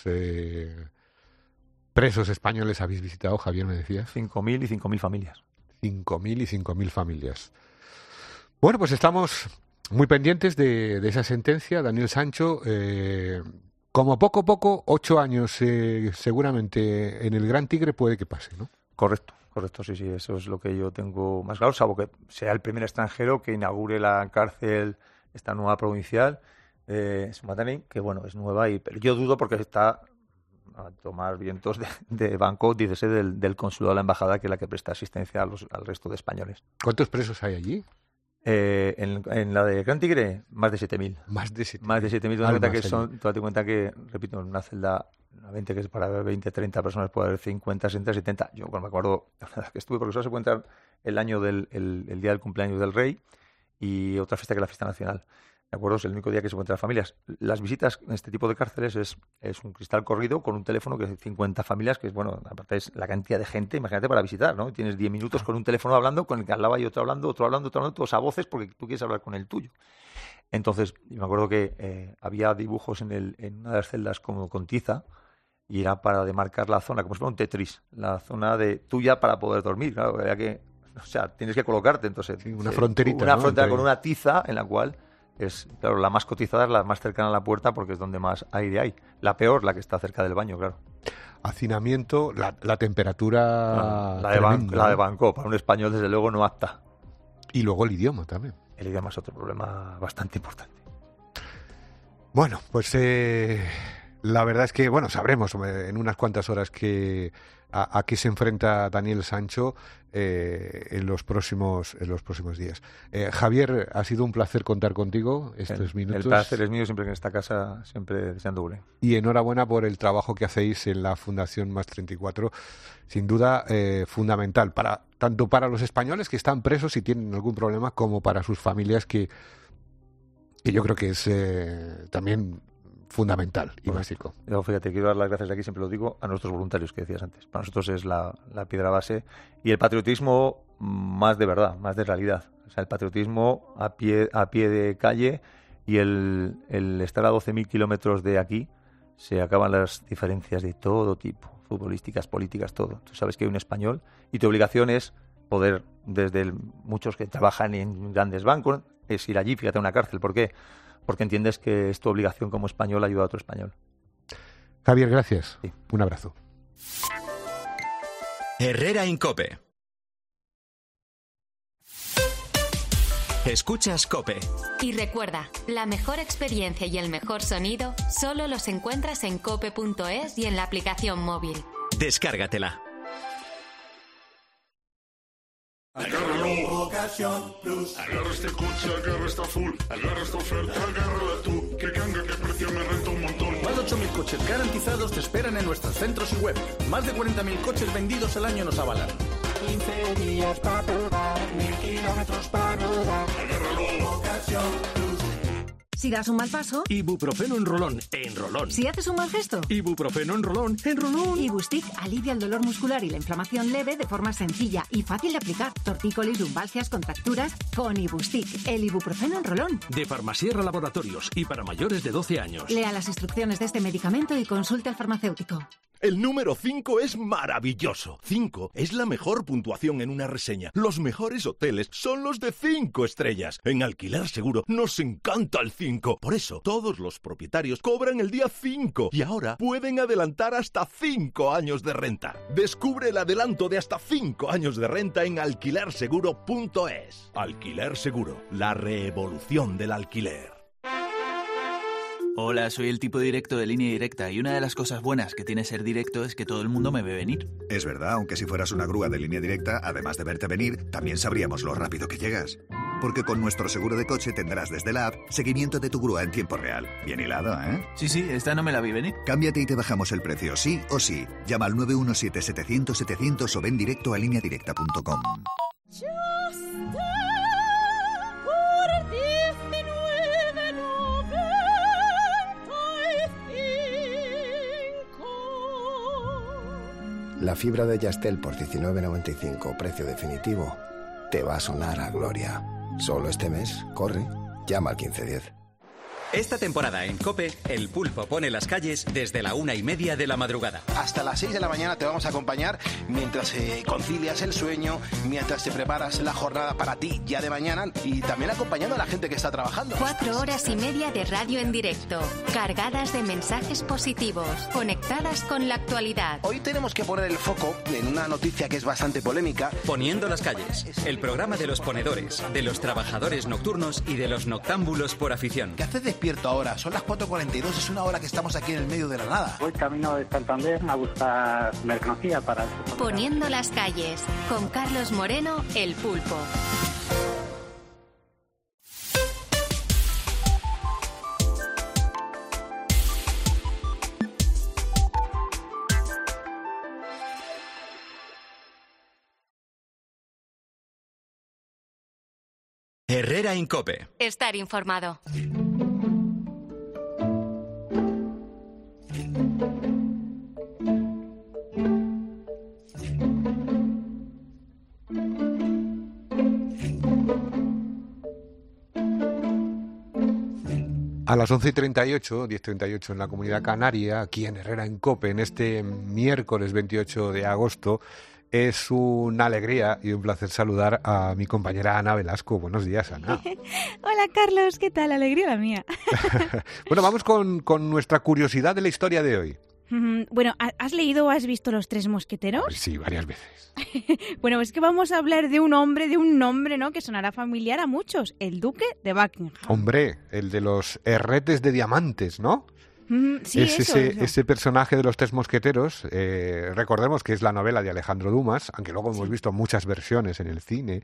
Speaker 24: presos españoles habéis visitado, Javier, me decías?
Speaker 4: 5.000 y 5.000 familias.
Speaker 24: 5.000 y 5.000 familias. Bueno, pues estamos muy pendientes de esa sentencia, Daniel Sancho. Como poco a poco, 8 años seguramente en el Gran Tigre puede que pase, ¿no?
Speaker 4: Correcto, sí, eso es lo que yo tengo más claro, salvo que sea el primer extranjero que inaugure la cárcel, esta nueva provincial, Sumatani, que bueno, es nueva, pero yo dudo porque está a tomar vientos de Bangkok, dícese del consulado de la embajada, que es la que presta asistencia al resto de españoles.
Speaker 24: ¿Cuántos presos hay allí?
Speaker 4: En la de Gran Tigre, más de 7.000.
Speaker 24: Más de 7.000.
Speaker 4: Más de 7.000. Date cuenta que, repito, en una celda, una 20 que es para 20, 30 personas, puede haber 50, 60, 70. Yo me acuerdo que estuve, porque solo se puede entrar el año el día del cumpleaños del rey y otra fiesta que es la fiesta nacional. ¿De acuerdo? Es el único día que se encuentran familias. Las visitas en este tipo de cárceles es un cristal corrido con un teléfono que es 50 familias, que es, bueno, aparte es la cantidad de gente, imagínate, para visitar, ¿no? Tienes 10 minutos con un teléfono hablando, con el que al lado hay otro hablando, todos a voces, porque tú quieres hablar con el tuyo. Entonces, me acuerdo que había dibujos en una de las celdas como con tiza, y era para demarcar la zona, como si fuera un Tetris, la zona tuya para poder dormir, claro, era que, o sea, tienes que colocarte, entonces...
Speaker 24: Sí, una fronterita,
Speaker 4: una
Speaker 24: ¿no?
Speaker 4: frontera con una tiza en la cual... Es, claro, la más cotizada es la más cercana a la puerta porque es donde más aire hay. La peor, la que está cerca del baño, claro.
Speaker 24: Hacinamiento, la temperatura...
Speaker 4: La de Bangkok, para un español desde luego no apta.
Speaker 24: Y luego el idioma también.
Speaker 4: El idioma es otro problema bastante importante.
Speaker 24: Bueno, pues La verdad es que, bueno, sabremos en unas cuantas horas a qué se enfrenta Daniel Sancho en los próximos días. Javier, ha sido un placer contar contigo estos minutos.
Speaker 4: El placer es mío, siempre que en esta casa, siempre deseándole.
Speaker 24: Y enhorabuena por el trabajo que hacéis en la Fundación Más 34. Sin duda, fundamental, tanto para los españoles que están presos y tienen algún problema, como para sus familias, que yo creo que es también fundamental y básico.
Speaker 4: Yo, fíjate, quiero dar las gracias aquí, siempre lo digo, a nuestros voluntarios que decías antes. Para nosotros es la piedra base y el patriotismo más de verdad, más de realidad. O sea, el patriotismo a pie de calle y el estar a 12.000 kilómetros de aquí, se acaban las diferencias de todo tipo, futbolísticas, políticas, todo. Tú sabes que hay un español y tu obligación es poder, desde muchos que trabajan en grandes bancos, es ir allí, fíjate, a una cárcel. ¿Por qué? Porque entiendes que es tu obligación como español ayudar a otro español.
Speaker 24: Javier, gracias.
Speaker 4: Sí.
Speaker 24: Un abrazo.
Speaker 2: Herrera en COPE. Escuchas COPE.
Speaker 3: Y recuerda, la mejor experiencia y el mejor sonido solo los encuentras en cope.es y en la aplicación móvil.
Speaker 2: Descárgatela.
Speaker 18: Agárralo, Ocasión Plus. Agarra este coche, agarra esta full. Agarra esta oferta, agárrala tú. Que ganga, que precio, me renta un montón.
Speaker 19: Más de 8.000 coches garantizados te esperan en nuestros centros y web. Más de 40.000 coches vendidos al año nos avalan.
Speaker 20: 15 días para probar, 1.000 kilómetros para rodar.
Speaker 18: Agárralo,
Speaker 20: Ocasión Plus.
Speaker 5: Si das un mal paso,
Speaker 19: Ibuprofeno en rolón, en rolón.
Speaker 5: si haces un mal gesto,
Speaker 19: Ibuprofeno en rolón, en rolón.
Speaker 5: Ibustic alivia el dolor muscular y la inflamación leve de forma sencilla y fácil de aplicar. Tortícolis, lumbalgias, contracturas, con Ibustic, el ibuprofeno en rolón.
Speaker 19: De Farmasierra Laboratorios y para mayores de 12 años.
Speaker 5: Lea las instrucciones de este medicamento y consulte al farmacéutico.
Speaker 17: El número 5 es maravilloso. 5 es la mejor puntuación en una reseña. Los mejores hoteles son los de 5 estrellas. En Alquiler Seguro nos encanta el 5. Por eso, todos los propietarios cobran el día 5 y ahora pueden adelantar hasta 5 años de renta. Descubre el adelanto de hasta 5 años de renta en alquilerseguro.es. Alquiler Seguro, la revolución del alquiler.
Speaker 6: Hola, soy el tipo directo de Línea Directa y una de las cosas buenas que tiene ser directo es que todo el mundo me ve venir.
Speaker 7: Es verdad, aunque si fueras una grúa de Línea Directa, además de verte venir, también sabríamos lo rápido que llegas. Porque con nuestro seguro de coche tendrás desde la app seguimiento de tu grúa en tiempo real. Bien hilado, ¿eh?
Speaker 6: Sí, esta no me la vi venir.
Speaker 7: Cámbiate y te bajamos el precio, sí o sí. Llama al 917-700-700 o ven directo a lineadirecta.com.
Speaker 9: La fibra de Yastel por 19,95, precio definitivo, te va a sonar a gloria. Solo este mes, corre, llama al 1510.
Speaker 2: Esta temporada en COPE, el Pulpo pone las calles desde la 1:30 de la madrugada.
Speaker 10: Hasta las 6 de la mañana te vamos a acompañar mientras concilias el sueño, mientras te preparas la jornada para ti ya de mañana y también acompañando a la gente que está trabajando.
Speaker 3: 4 horas y media de radio en directo, cargadas de mensajes positivos, conectadas con la actualidad.
Speaker 10: Hoy tenemos que poner el foco en una noticia que es bastante polémica.
Speaker 2: Poniendo las calles, el programa de los ponedores, de los trabajadores nocturnos y de los noctámbulos por afición.
Speaker 10: ¿Qué haces despierto ahora? Son las 4:42, es una hora que estamos aquí en el medio de la nada.
Speaker 26: Voy camino de Santander a buscar mercancía para...
Speaker 3: Poniendo las calles, con Carlos Moreno, el Pulpo.
Speaker 2: Herrera en COPE.
Speaker 3: Estar informado.
Speaker 24: A las 11:38, 10:38 en la Comunidad Canaria, aquí en Herrera en COPE, en este miércoles 28 de agosto, es una alegría y un placer saludar a mi compañera Ana Velasco. Buenos días, Ana.
Speaker 27: Hola, Carlos, ¿qué tal? Alegría la mía.
Speaker 24: Bueno, vamos con nuestra curiosidad de la historia de hoy.
Speaker 27: Bueno, ¿has leído o has visto Los Tres Mosqueteros?
Speaker 24: Sí, varias veces.
Speaker 27: Bueno, es que vamos a hablar de un nombre, ¿no?, que sonará familiar a muchos, el Duque de Buckingham.
Speaker 24: Hombre, el de los herretes de diamantes, ¿no?
Speaker 27: Sí,
Speaker 24: es
Speaker 27: eso.
Speaker 24: ese personaje de los Tres Mosqueteros, recordemos que es la novela de Alejandro Dumas, aunque luego hemos visto muchas versiones en el cine,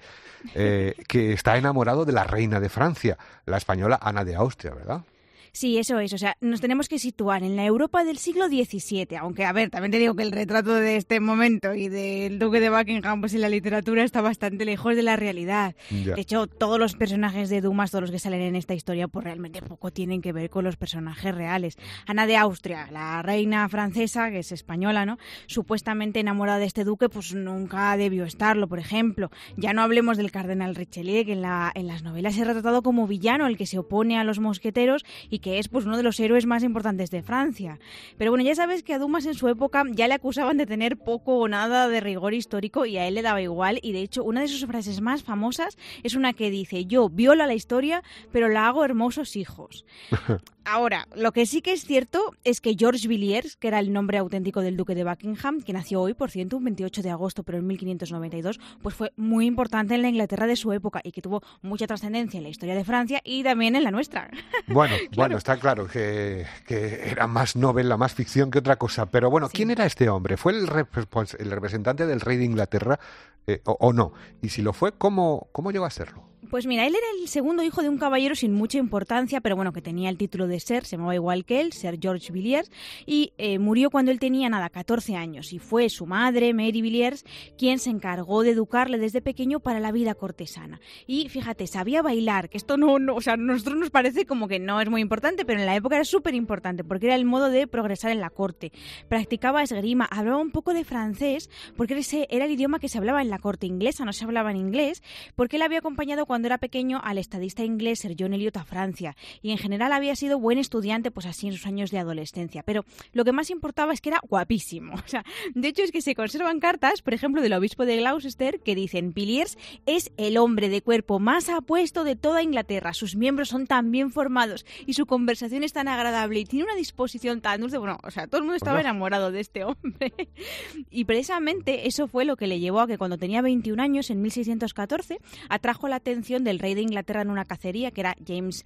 Speaker 24: que está enamorado de la reina de Francia, la española Ana de Austria, ¿verdad?
Speaker 27: Sí, eso es. O sea, nos tenemos que situar en la Europa del siglo XVII. Aunque, a ver, también te digo que el retrato de este momento y del duque de Buckingham pues en la literatura está bastante lejos de la realidad.
Speaker 24: Ya.
Speaker 27: De hecho, todos los personajes de Dumas, todos los que salen en esta historia, pues realmente poco tienen que ver con los personajes reales. Ana de Austria, la reina francesa, que es española, ¿no? Supuestamente enamorada de este duque, pues nunca debió estarlo, por ejemplo. Ya no hablemos del cardenal Richelieu, que en las novelas es retratado como villano, el que se opone a los mosqueteros y que es pues uno de los héroes más importantes de Francia. Pero bueno, ya sabes que a Dumas en su época ya le acusaban de tener poco o nada de rigor histórico y a él le daba igual, y de hecho una de sus frases más famosas es una que dice: yo violo la historia, pero la hago hermosos hijos. Ahora, lo que sí que es cierto es que Georges Villiers, que era el nombre auténtico del duque de Buckingham, que nació hoy, por cierto, un 28 de agosto, pero en 1592, pues fue muy importante en la Inglaterra de su época y que tuvo mucha trascendencia en la historia de Francia y también en la nuestra.
Speaker 24: Bueno, bueno, está claro que era más novela, más ficción que otra cosa. Pero bueno, ¿quién era este hombre? ¿Fue el representante del rey de Inglaterra o no? Y si lo fue, ¿cómo llegó a serlo?
Speaker 27: Pues mira, él era el segundo hijo de un caballero sin mucha importancia, pero bueno, que tenía el título de ser, se llamaba igual que él, Sir George Villiers, y murió cuando él tenía 14 años, y fue su madre, Mary Villiers, quien se encargó de educarle desde pequeño para la vida cortesana. Y fíjate, sabía bailar, que esto no, o sea, a nosotros nos parece como que no es muy importante, pero en la época era súper importante, porque era el modo de progresar en la corte. Practicaba esgrima, hablaba un poco de francés, porque ese era el idioma que se hablaba en la corte inglesa, no se hablaba en inglés, porque él había acompañado cuando era pequeño al estadista inglés Sir John Eliot a Francia, y en general había sido buen estudiante pues así en sus años de adolescencia, pero lo que más importaba es que era guapísimo. O sea, de hecho es que se conservan cartas, por ejemplo, del obispo de Gloucester, que dicen: Villiers es el hombre de cuerpo más apuesto de toda Inglaterra, sus miembros son tan bien formados y su conversación es tan agradable y tiene una disposición tan dulce. Bueno, o sea, todo el mundo estaba enamorado de este hombre. Y precisamente eso fue lo que le llevó a que cuando tenía 21 años, en 1614, atrajo la atención del rey de Inglaterra en una cacería, que era James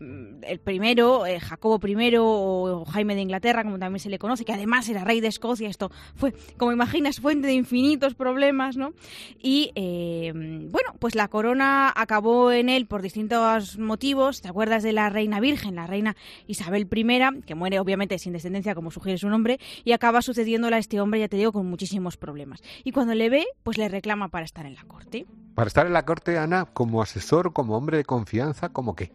Speaker 27: el primero, Jacobo I o Jaime de Inglaterra, como también se le conoce, que además era rey de Escocia. Esto fue, como imaginas, fuente de infinitos problemas, ¿no? Y bueno, pues la corona acabó en él por distintos motivos. ¿Te acuerdas de la reina virgen, la reina Isabel I, que muere obviamente sin descendencia, como sugiere su nombre, y acaba sucediéndola a este hombre, ya te digo, con muchísimos problemas? Y cuando le ve, pues le reclama para estar en la corte.
Speaker 24: Para estar en la corte, Ana, como asesor, como hombre de confianza, ¿cómo qué?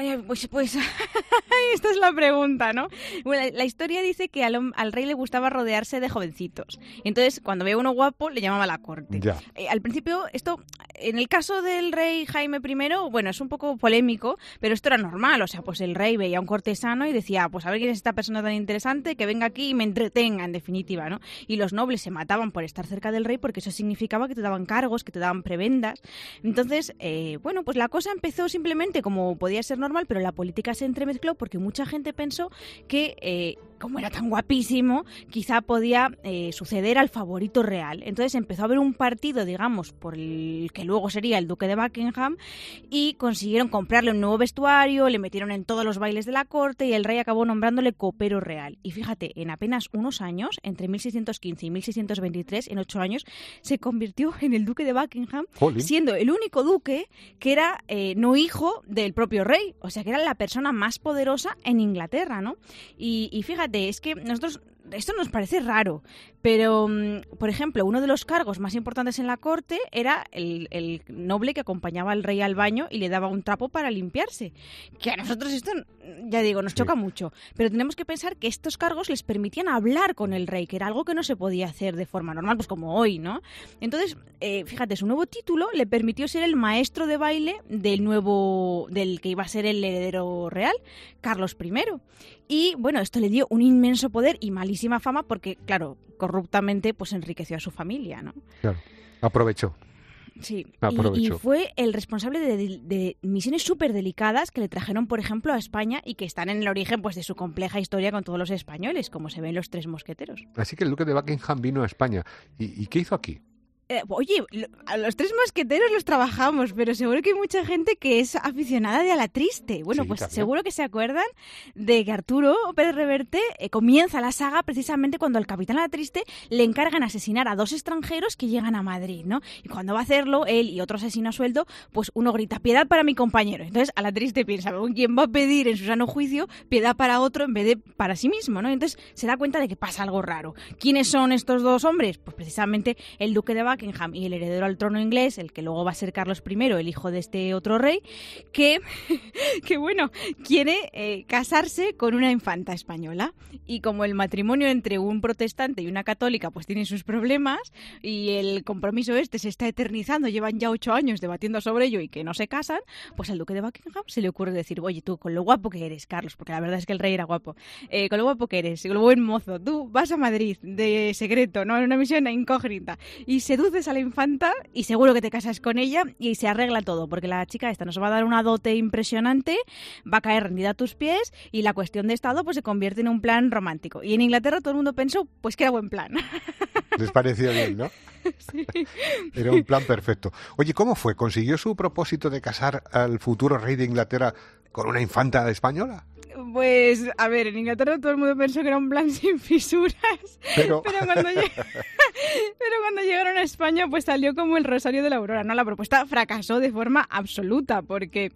Speaker 27: Pues esta es la pregunta, ¿no? Bueno, la historia dice que al rey le gustaba rodearse de jovencitos. Entonces, cuando veía uno guapo, le llamaba a la corte. Al principio, esto, en el caso del rey Jaime I, bueno, es un poco polémico, pero esto era normal. O sea, pues el rey veía a un cortesano y decía: pues a ver quién es esta persona tan interesante, que venga aquí y me entretenga, en definitiva, ¿no? Y los nobles se mataban por estar cerca del rey, porque eso significaba que te daban cargos, que te daban prebendas. Entonces, bueno, pues la cosa empezó simplemente como podía ser normal, pero la política se entremezcló porque mucha gente pensó que, como era tan guapísimo, quizá podía suceder al favorito real. Entonces empezó a haber un partido, digamos, por el que luego sería el duque de Buckingham, y consiguieron comprarle un nuevo vestuario, le metieron en todos los bailes de la corte y el rey acabó nombrándole copero real. Y fíjate, en apenas unos años, entre 1615 y 1623, en 8 años, se convirtió en el duque de Buckingham, siendo el único duque que era no hijo del propio rey. O sea, que era la persona más poderosa en Inglaterra, ¿no? Y fíjate, es que nosotros, esto nos parece raro, pero, por ejemplo, uno de los cargos más importantes en la corte era el noble que acompañaba al rey al baño y le daba un trapo para limpiarse. Que a nosotros esto, ya digo, nos choca mucho. Pero tenemos que pensar que estos cargos les permitían hablar con el rey, que era algo que no se podía hacer de forma normal, pues como hoy, ¿no? Entonces, fíjate, su nuevo título le permitió ser el maestro de baile del que iba a ser el heredero real, Carlos I. Y bueno, esto le dio un inmenso poder y malísima fama porque, claro, corruptamente pues enriqueció a su familia, ¿no?
Speaker 24: Claro, aprovechó.
Speaker 27: Sí, y fue el responsable de misiones súper delicadas que le trajeron, por ejemplo, a España y que están en el origen pues de su compleja historia con todos los españoles, como se ve en Los Tres Mosqueteros.
Speaker 24: Así que el duque de Buckingham vino a España. ¿Y qué hizo aquí?
Speaker 27: Oye, a los tres mosqueteros los trabajamos, pero seguro que hay mucha gente que es aficionada de A la Triste. Bueno,
Speaker 24: Sí,
Speaker 27: pues
Speaker 24: también.
Speaker 27: seguro que se acuerdan de que Arturo Pérez Reverte comienza la saga precisamente cuando al capitán A la Triste le encargan asesinar a 2 extranjeros que llegan a Madrid, ¿no? Y cuando va a hacerlo, él y otro asesino a sueldo, pues uno grita, piedad para mi compañero. Entonces A la Triste piensa, ¿quién va a pedir en su sano juicio piedad para otro en vez de para sí mismo, ¿no? Entonces se da cuenta de que pasa algo raro. ¿Quiénes son estos 2 hombres? Pues precisamente el duque de Buckingham y el heredero al trono inglés, el que luego va a ser Carlos I, el hijo de este otro rey, que bueno, quiere casarse con una infanta española. Y como el matrimonio entre un protestante y una católica pues tiene sus problemas y el compromiso este se está eternizando, llevan ya 8 años debatiendo sobre ello y que no se casan, pues al duque de Buckingham se le ocurre decir, oye, tú, con lo guapo que eres, Carlos, porque la verdad es que el rey era guapo, con lo guapo que eres, con lo buen mozo, tú vas a Madrid de secreto, ¿no? En una misión incógnita, y seduces a la infanta y seguro que te casas con ella y se arregla todo, porque la chica esta nos va a dar una dote impresionante, va a caer rendida a tus pies y la cuestión de Estado pues se convierte en un plan romántico. Y en Inglaterra todo el mundo pensó pues que era buen plan.
Speaker 24: Les pareció bien, ¿no?
Speaker 27: Sí.
Speaker 24: Era un plan perfecto. Oye, ¿cómo fue? ¿Consiguió su propósito de casar al futuro rey de Inglaterra con una infanta española?
Speaker 27: Pues, a ver, en Inglaterra todo el mundo pensó que era un plan sin fisuras, pero cuando llegaron a España pues salió como el rosario de la aurora, ¿no? La propuesta fracasó de forma absoluta porque,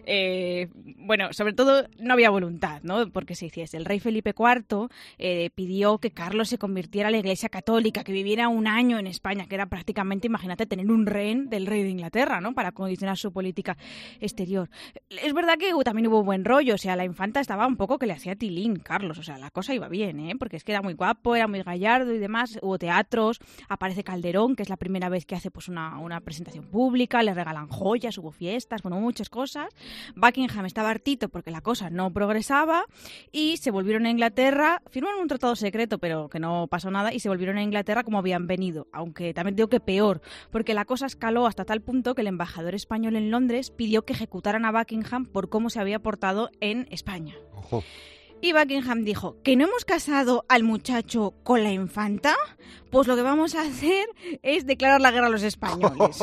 Speaker 27: bueno, sobre todo no había voluntad, ¿no? Porque se hiciese. El rey Felipe IV pidió que Carlos se convirtiera a la Iglesia Católica, que viviera un año en España, que era prácticamente, imagínate, tener un rehén del rey de Inglaterra, ¿no? Para condicionar su política exterior. Es verdad que también hubo buen rollo, o sea, la infanta estaba un poco que le hacía tilín, Carlos, o sea, la cosa iba bien, ¿eh? Porque es que era muy guapo, era muy gallardo y demás, hubo teatros, aparece Calderón, que es la primera vez que hace pues una presentación pública, le regalan joyas, hubo fiestas, bueno, muchas cosas. Buckingham estaba hartito porque la cosa no progresaba y se volvieron a Inglaterra, firmaron un tratado secreto, pero que no pasó nada, y se volvieron a Inglaterra como habían venido, aunque también digo que peor, porque la cosa escaló hasta tal punto que el embajador español en Londres pidió que ejecutaran a Buckingham por cómo se había portado en España.
Speaker 24: Ojo.
Speaker 27: Y Buckingham dijo, ¿que no hemos casado al muchacho con la infanta? Pues lo que vamos a hacer es declarar la guerra a los españoles.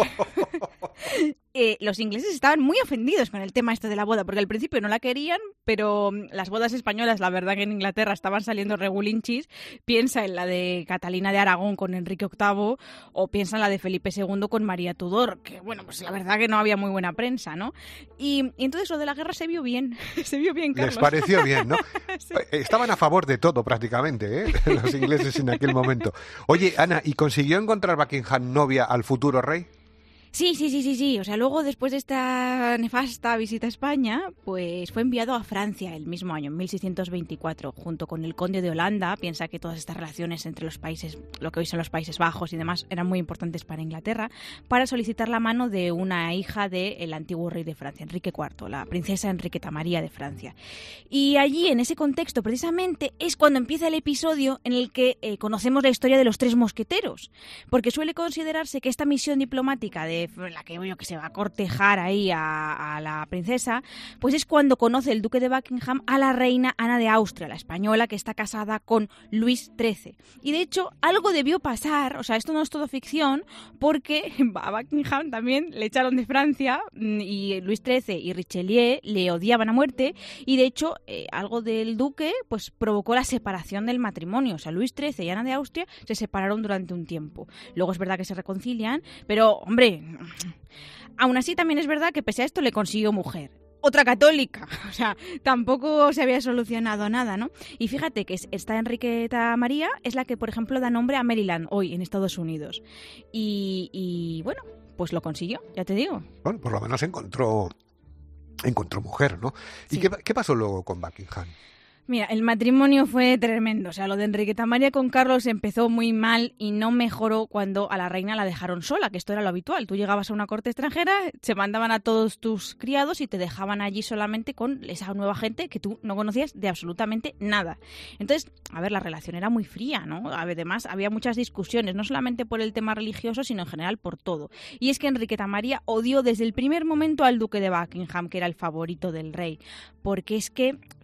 Speaker 27: Los ingleses estaban muy ofendidos con el tema este de la boda, porque al principio no la querían, pero las bodas españolas, la verdad que en Inglaterra estaban saliendo regulinchis. Piensa en la de Catalina de Aragón con Enrique VIII, o piensa en la de Felipe II con María Tudor, que bueno, pues la verdad que no había muy buena prensa, ¿no? Y entonces lo de la guerra se vio bien, Carlos.
Speaker 24: Les pareció bien, ¿no?
Speaker 27: Sí.
Speaker 24: Estaban a favor de todo prácticamente, ¿eh? Los ingleses en aquel momento. Oye, Ana, ¿y consiguió encontrar Buckingham novia al futuro rey?
Speaker 27: Sí. O sea, luego, después de esta nefasta visita a España, pues fue enviado a Francia el mismo año, en 1624, junto con el conde de Holanda. Piensa que todas estas relaciones entre los países, lo que hoy son los Países Bajos y demás, eran muy importantes para Inglaterra, para solicitar la mano de una hija del antiguo rey de Francia, Enrique IV, la princesa Enriqueta María de Francia. Y allí, en ese contexto, precisamente, es cuando empieza el episodio en el que conocemos la historia de los 3 mosqueteros, porque suele considerarse que esta misión diplomática de la que yo que se va a cortejar ahí a la princesa, pues es cuando conoce el duque de Buckingham a la reina Ana de Austria, la española, que está casada con Luis XIII. Y de hecho, algo debió pasar, o sea, esto no es todo ficción, porque a Buckingham también le echaron de Francia y Luis XIII y Richelieu le odiaban a muerte, y de hecho, algo del duque pues provocó la separación del matrimonio. O sea, Luis XIII y Ana de Austria se separaron durante un tiempo. Luego es verdad que se reconcilian, pero, hombre, aún así también es verdad que pese a esto le consiguió mujer. Otra católica, o sea, tampoco se había solucionado nada, ¿no? Y fíjate que esta Enriqueta María es la que, por ejemplo, da nombre a Maryland hoy en Estados Unidos. Y bueno, pues lo consiguió, ya te digo.
Speaker 24: Bueno, por lo menos encontró mujer, ¿no? ¿Y
Speaker 27: Sí.
Speaker 24: qué pasó luego con Buckingham?
Speaker 27: Mira, el matrimonio fue tremendo. O sea, lo de Enriqueta María con Carlos empezó muy mal y no mejoró cuando a la reina la dejaron sola, que esto era lo habitual. Tú llegabas a una corte extranjera, se mandaban a todos tus criados y te dejaban allí solamente con esa nueva gente que tú no conocías de absolutamente nada. Entonces, a ver, la relación era muy fría, ¿no? Además, había muchas discusiones, no solamente por el tema religioso, sino en general por todo. Y es que Enriqueta María odió desde el primer momento al duque de Buckingham, que era el favorito del rey, porque es que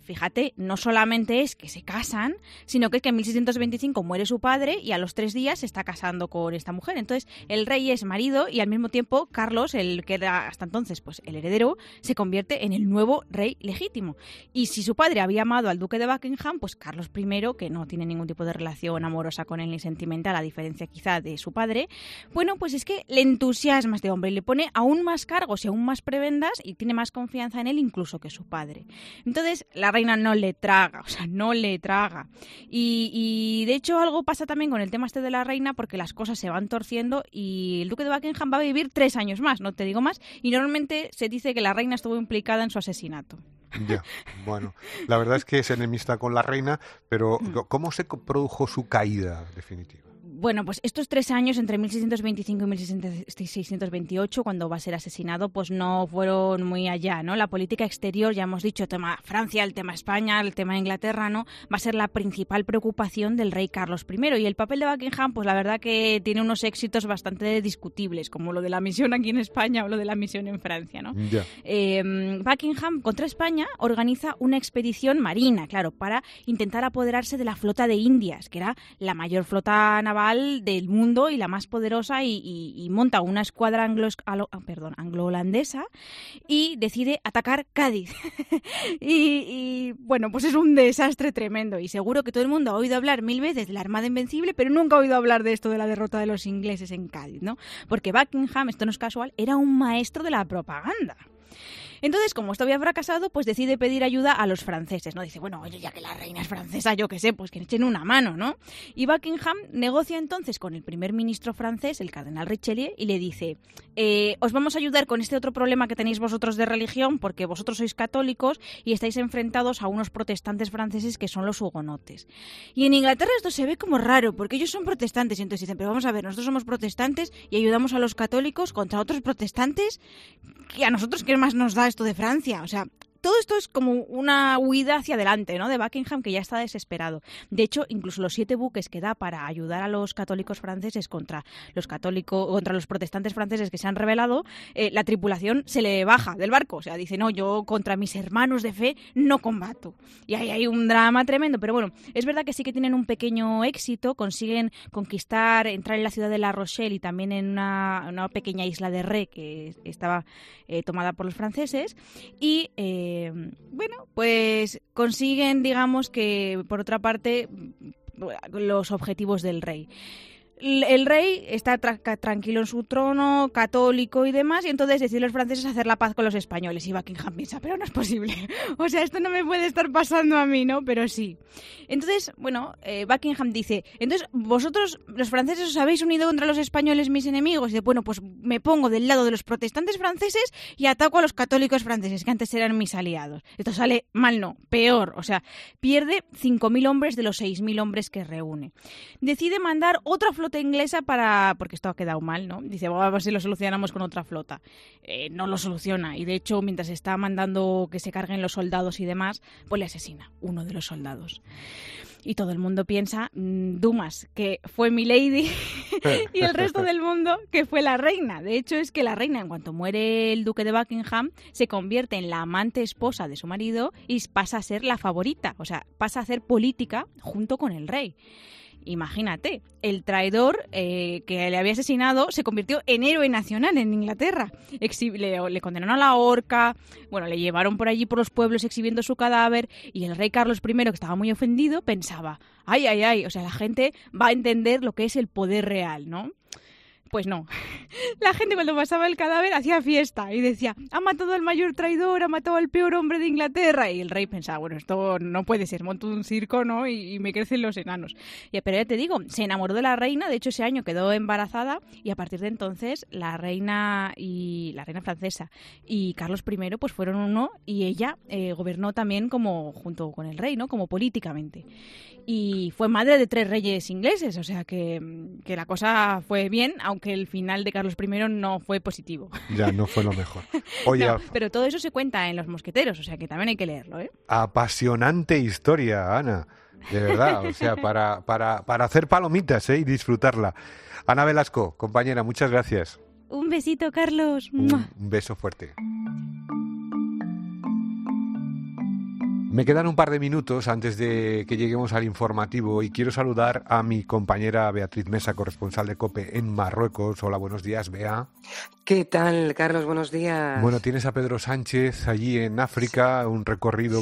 Speaker 27: fíjate, no solamente es que se casan, sino que es que en 1625 muere su padre y a los 3 días se está casando con esta mujer. Entonces, el rey es marido y al mismo tiempo Carlos, el que era hasta entonces pues el heredero, se convierte en el nuevo rey legítimo. Y si su padre había amado al duque de Buckingham, pues Carlos I, que no tiene ningún tipo de relación amorosa con él ni sentimental, a diferencia quizá de su padre, bueno, pues es que le entusiasma a este hombre y le pone aún más cargos y aún más prebendas y tiene más confianza en él incluso que su padre. Entonces, la reina no le traga, o sea, no le traga. Y de hecho algo pasa también con el tema este de la reina, porque las cosas se van torciendo y el duque de Buckingham va a vivir 3 años más, no te digo más, y normalmente se dice que la reina estuvo implicada en su asesinato.
Speaker 24: Ya, bueno, la verdad es que es enemista con la reina, pero ¿cómo se produjo su caída definitiva?
Speaker 27: Bueno, pues estos 3 años, entre 1625 y 1628, cuando va a ser asesinado, pues no fueron muy allá, ¿no? La política exterior, ya hemos dicho, el tema Francia, el tema España, el tema Inglaterra, ¿no? Va a ser la principal preocupación del rey Carlos I. Y el papel de Buckingham, pues la verdad que tiene unos éxitos bastante discutibles, como lo de la misión aquí en España o lo de la misión en Francia, ¿no?
Speaker 24: Ya.
Speaker 27: Buckingham, contra España, organiza una expedición marina, claro, para intentar apoderarse de la flota de Indias, que era la mayor flota naval del mundo y la más poderosa, y monta una escuadra anglo-holandesa y decide atacar Cádiz. y bueno, pues es un desastre tremendo y seguro que todo el mundo ha oído hablar 1000 veces de la Armada Invencible, pero nunca ha oído hablar de esto de la derrota de los ingleses en Cádiz, ¿no? Porque Buckingham, esto no es casual, era un maestro de la propaganda. Entonces, como esto había fracasado, pues decide pedir ayuda a los franceses, ¿no? Dice, bueno, oye, ya que la reina es francesa, yo qué sé, pues que echen una mano, ¿no? Y Buckingham negocia entonces con el primer ministro francés, el cardenal Richelieu, y le dice, os vamos a ayudar con este otro problema que tenéis vosotros de religión, porque vosotros sois católicos y estáis enfrentados a unos protestantes franceses que son los hugonotes. Y en Inglaterra esto se ve como raro, porque ellos son protestantes, y entonces dicen, pero vamos a ver, nosotros somos protestantes y ayudamos a los católicos contra otros protestantes, ¿y a nosotros qué más nos da esto de Francia? O sea, todo esto es como una huida hacia adelante, ¿no? De Buckingham, que ya está desesperado. De hecho, incluso los 7 buques que da para ayudar a los católicos franceses contra los protestantes franceses que se han rebelado, la tripulación se le baja del barco. O sea, dice, no, yo contra mis hermanos de fe no combato. Y ahí hay un drama tremendo. Pero bueno, es verdad que sí que tienen un pequeño éxito. Consiguen conquistar, entrar en la ciudad de La Rochelle y también en una pequeña isla de Ré que estaba tomada por los franceses. Y bueno, pues consiguen, digamos que, por otra parte, los objetivos del rey. El rey está tranquilo en su trono, católico y demás, y entonces deciden los franceses hacer la paz con los españoles. Y Buckingham piensa, pero no es posible. O sea, esto no me puede estar pasando a mí, ¿no? Pero sí. Entonces, bueno, Buckingham dice, entonces, vosotros, los franceses, os habéis unido contra los españoles, mis enemigos. Y dice, bueno, pues me pongo del lado de los protestantes franceses y ataco a los católicos franceses, que antes eran mis aliados. Esto sale mal, no, peor. O sea, pierde 5.000 hombres de los 6.000 hombres que reúne. Decide mandar otra flota inglesa porque esto ha quedado mal, ¿no? Dice, vamos a ver si lo solucionamos con otra flota. No lo soluciona y de hecho mientras está mandando que se carguen los soldados y demás, pues le asesina uno de los soldados. Y todo el mundo piensa, Dumas, que fue Milady y el resto del mundo que fue la reina. De hecho, es que la reina, en cuanto muere el duque de Buckingham, se convierte en la amante esposa de su marido y pasa a ser la favorita. O sea, pasa a hacer política junto con el rey. Imagínate, el traidor que le había asesinado se convirtió en héroe nacional en Inglaterra. Le condenaron a la horca, bueno, le llevaron por allí por los pueblos exhibiendo su cadáver y el rey Carlos I, que estaba muy ofendido, pensaba, ay, o sea, la gente va a entender lo que es el poder real, ¿no? Pues no. La gente cuando pasaba el cadáver hacía fiesta y decía, ha matado al mayor traidor, ha matado al peor hombre de Inglaterra. Y el rey pensaba, bueno, esto no puede ser, monto un circo, ¿no? Y me crecen los enanos. Pero ya te digo, se enamoró de la reina, de hecho ese año quedó embarazada y a partir de entonces la reina francesa y Carlos I pues fueron uno y ella gobernó también como junto con el rey, ¿no? Como políticamente. Y fue madre de 3 reyes ingleses, o sea que la cosa fue bien, aunque el final de Carlos I no fue positivo.
Speaker 24: Ya, no fue lo mejor. Oye,
Speaker 27: no, pero todo eso se cuenta en Los Mosqueteros, o sea que también hay que leerlo, ¿eh?
Speaker 24: Apasionante historia, Ana, de verdad, o sea, para hacer palomitas, y disfrutarla. Ana Velasco, compañera, muchas gracias.
Speaker 27: Un besito, Carlos.
Speaker 24: Un beso fuerte. Me quedan un par de minutos antes de que lleguemos al informativo y quiero saludar a mi compañera Beatriz Mesa, corresponsal de COPE en Marruecos. Hola, buenos días, Bea.
Speaker 1: ¿Qué tal, Carlos? Buenos días.
Speaker 24: Bueno, tienes a Pedro Sánchez allí en África, un recorrido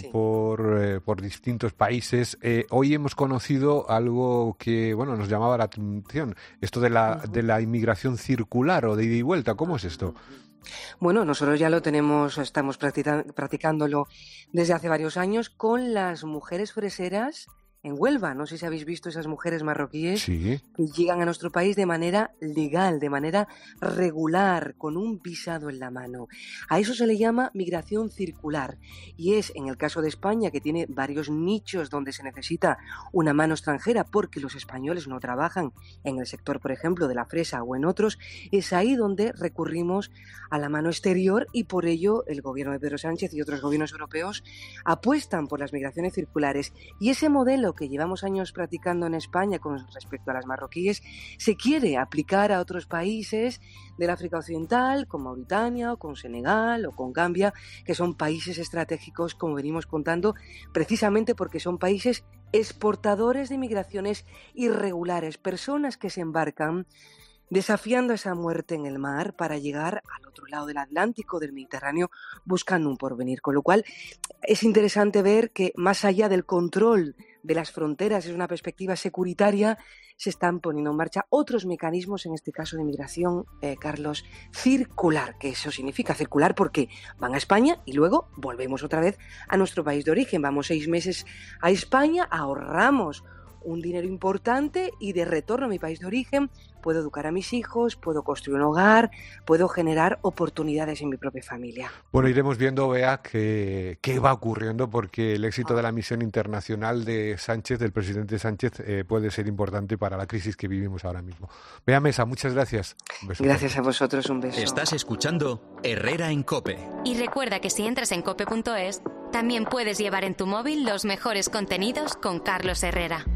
Speaker 24: por distintos países. Hoy hemos conocido algo que, bueno, nos llamaba la atención, esto de la inmigración circular o de ida y vuelta. ¿Cómo es esto?
Speaker 1: Bueno, nosotros ya lo tenemos, estamos practicándolo desde hace varios años con las mujeres freseras en Huelva. No sé si habéis visto esas mujeres marroquíes que llegan a nuestro país de manera legal, de manera regular, con un visado en la mano. A eso se le llama migración circular y es, en el caso de España, que tiene varios nichos donde se necesita una mano extranjera porque los españoles no trabajan en el sector, por ejemplo, de la fresa o en otros, es ahí donde recurrimos a la mano exterior y por ello el gobierno de Pedro Sánchez y otros gobiernos europeos apuestan por las migraciones circulares y ese modelo que llevamos años practicando en España con respecto a las marroquíes se quiere aplicar a otros países del África Occidental, con Mauritania o con Senegal o con Gambia, que son países estratégicos, como venimos contando, precisamente porque son países exportadores de migraciones irregulares, personas que se embarcan desafiando esa muerte en el mar para llegar al otro lado del Atlántico, del Mediterráneo, buscando un porvenir. Con lo cual es interesante ver que más allá del control de las fronteras, es una perspectiva securitaria, se están poniendo en marcha otros mecanismos, en este caso de migración, Carlos, circular, que eso significa circular porque van a España y luego volvemos otra vez a nuestro país de origen. Vamos 6 meses a España, ahorramos un dinero importante y de retorno a mi país de origen puedo educar a mis hijos, puedo construir un hogar, puedo generar oportunidades en mi propia familia.
Speaker 24: Bueno, iremos viendo, Bea, qué va ocurriendo porque el éxito de la misión internacional de Sánchez, del presidente Sánchez, puede ser importante para la crisis que vivimos ahora mismo. Bea Mesa, muchas gracias. Un beso.
Speaker 1: Gracias a vosotros, un beso.
Speaker 2: Estás escuchando Herrera en COPE.
Speaker 3: Y recuerda que si entras en cope.es, también puedes llevar en tu móvil los mejores contenidos con Carlos Herrera.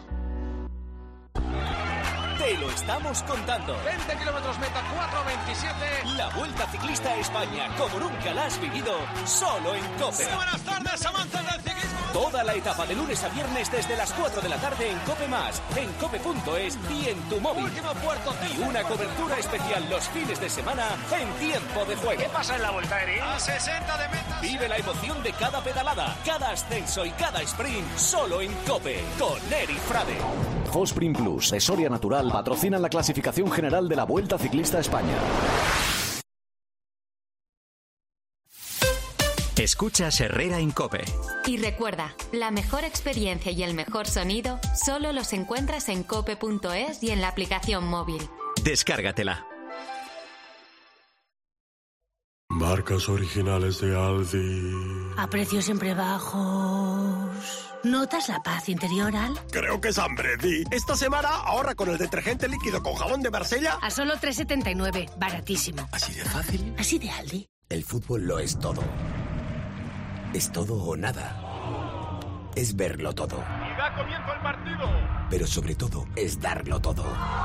Speaker 16: Te lo estamos contando.
Speaker 10: 20 kilómetros meta, 4:27.
Speaker 16: La Vuelta Ciclista a España, como nunca la has vivido, solo en COPE.
Speaker 10: Muy buenas tardes, amantes del ciclismo.
Speaker 16: Toda la etapa de lunes a viernes desde las 4 de la tarde en COPE+, en cope.es y en tu móvil.
Speaker 10: Último puerto.
Speaker 16: Y una cobertura especial los fines de semana en tiempo de juego.
Speaker 10: ¿Qué pasa en la Vuelta, Eri? A 60 de meta.
Speaker 16: Vive la emoción de cada pedalada, cada ascenso y cada sprint, solo en COPE, con Eric Frade.
Speaker 8: Fosprin Plus, de Soria Natural, patrocinan la clasificación general de la Vuelta Ciclista a España.
Speaker 2: Escuchas Herrera en COPE.
Speaker 3: Y recuerda, la mejor experiencia y el mejor sonido solo los encuentras en cope.es y en la aplicación móvil.
Speaker 2: Descárgatela.
Speaker 18: Marcas originales de Aldi.
Speaker 11: A precios siempre bajos. ¿Notas la paz interior, Al?
Speaker 12: Creo que es hambre, Di. Esta semana ahorra con el detergente líquido con jabón de Marsella.
Speaker 11: A solo 3,79. Baratísimo.
Speaker 12: ¿Así de fácil?
Speaker 11: Así de Aldi.
Speaker 13: El fútbol lo es todo. Es todo o nada. Es verlo todo.
Speaker 10: Y da comienzo el partido.
Speaker 13: Pero sobre todo, es darlo todo.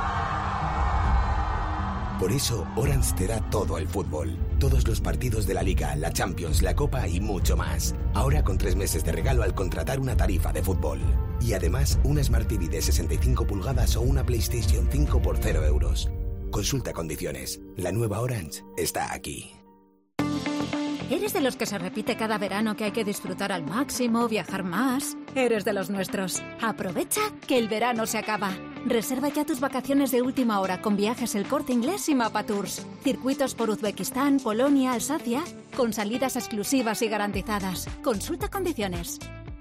Speaker 13: Por eso, Orange te da todo el fútbol. Todos los partidos de la Liga, la Champions, la Copa y mucho más. Ahora con 3 meses de regalo al contratar una tarifa de fútbol. Y además, una Smart TV de 65 pulgadas o una PlayStation 5 por 0 euros. Consulta condiciones. La nueva Orange está aquí.
Speaker 14: ¿Eres de los que se repite cada verano que hay que disfrutar al máximo, viajar más? Eres de los nuestros. Aprovecha que el verano se acaba. Reserva ya tus vacaciones de última hora con Viajes El Corte Inglés y Mapa Tours. Circuitos por Uzbekistán, Polonia, Alsacia, con salidas exclusivas y garantizadas. Consulta condiciones.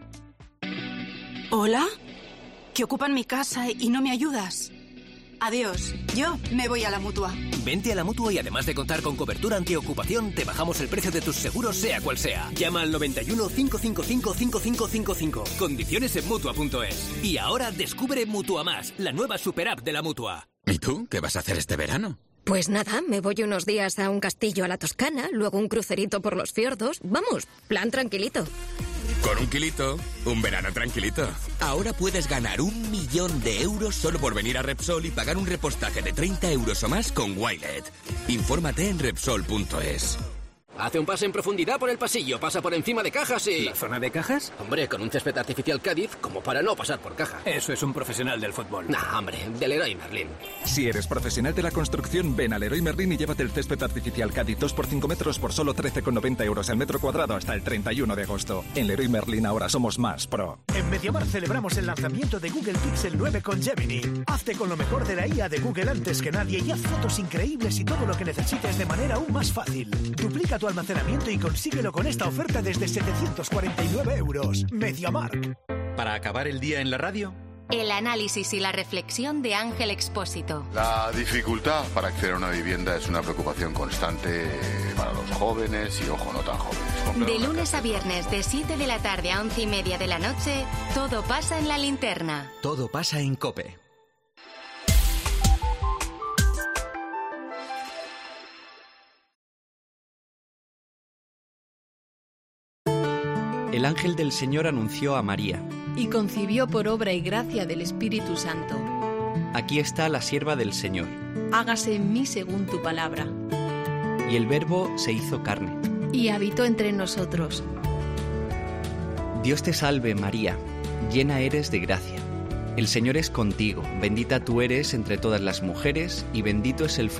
Speaker 15: ¿Hola? Que ocupan mi casa y no me ayudas. Adiós, yo me voy a la Mutua.
Speaker 16: Vente a la Mutua y además de contar con cobertura antiocupación, te bajamos el precio de tus seguros sea cual sea. Llama al 91 555 5555. Condiciones en Mutua.es. Y ahora descubre Mutua Más, la nueva super app de la Mutua.
Speaker 23: ¿Y tú? ¿Qué vas a hacer este verano?
Speaker 22: Pues nada, me voy unos días a un castillo a la Toscana, luego un crucerito por los fiordos. Vamos, plan tranquilito.
Speaker 23: Con un kilito, un verano tranquilito. Ahora puedes ganar 1 millón de euros solo por venir a Repsol y pagar un repostaje de 30 euros o más con Wilet. Infórmate en Repsol.es.
Speaker 4: Hace un pase en profundidad por el pasillo, pasa por encima de cajas y...
Speaker 16: ¿La zona de cajas?
Speaker 4: Hombre, con un césped artificial Cádiz como para no pasar por caja.
Speaker 16: Eso es un profesional del fútbol.
Speaker 4: Nah, hombre, del Leroy Merlin.
Speaker 5: Si eres profesional de la construcción, ven a Leroy Merlin y llévate el césped artificial Cádiz 2x5 metros por solo 13,90 euros el metro cuadrado hasta el 31 de agosto. En Leroy Merlin ahora somos más pro.
Speaker 17: En MediaMarkt celebramos el lanzamiento de Google Pixel 9 con Gemini. Hazte con lo mejor de la IA de Google antes que nadie y haz fotos increíbles y todo lo que necesites de manera aún más fácil. Duplica tu almacenamiento y consíguelo con esta oferta desde 749 euros. MediaMarkt.
Speaker 2: Para acabar el día en la radio,
Speaker 3: el análisis y la reflexión de Ángel Expósito.
Speaker 18: La dificultad para acceder a una vivienda es una preocupación constante para los jóvenes y, ojo, no tan jóvenes.
Speaker 3: De lunes a viernes, de 7 de la tarde a 11:30 de la noche, todo pasa en La Linterna.
Speaker 2: todo pasa en COPE.
Speaker 19: El ángel del Señor anunció a María.
Speaker 20: Y concibió por obra y gracia del Espíritu Santo.
Speaker 19: Aquí está la sierva del Señor.
Speaker 20: Hágase en mí según tu palabra.
Speaker 19: Y el Verbo se hizo carne.
Speaker 20: Y habitó entre nosotros.
Speaker 19: Dios te salve, María, llena eres de gracia. El Señor es contigo, bendita tú eres entre todas las mujeres, y bendito es el fruto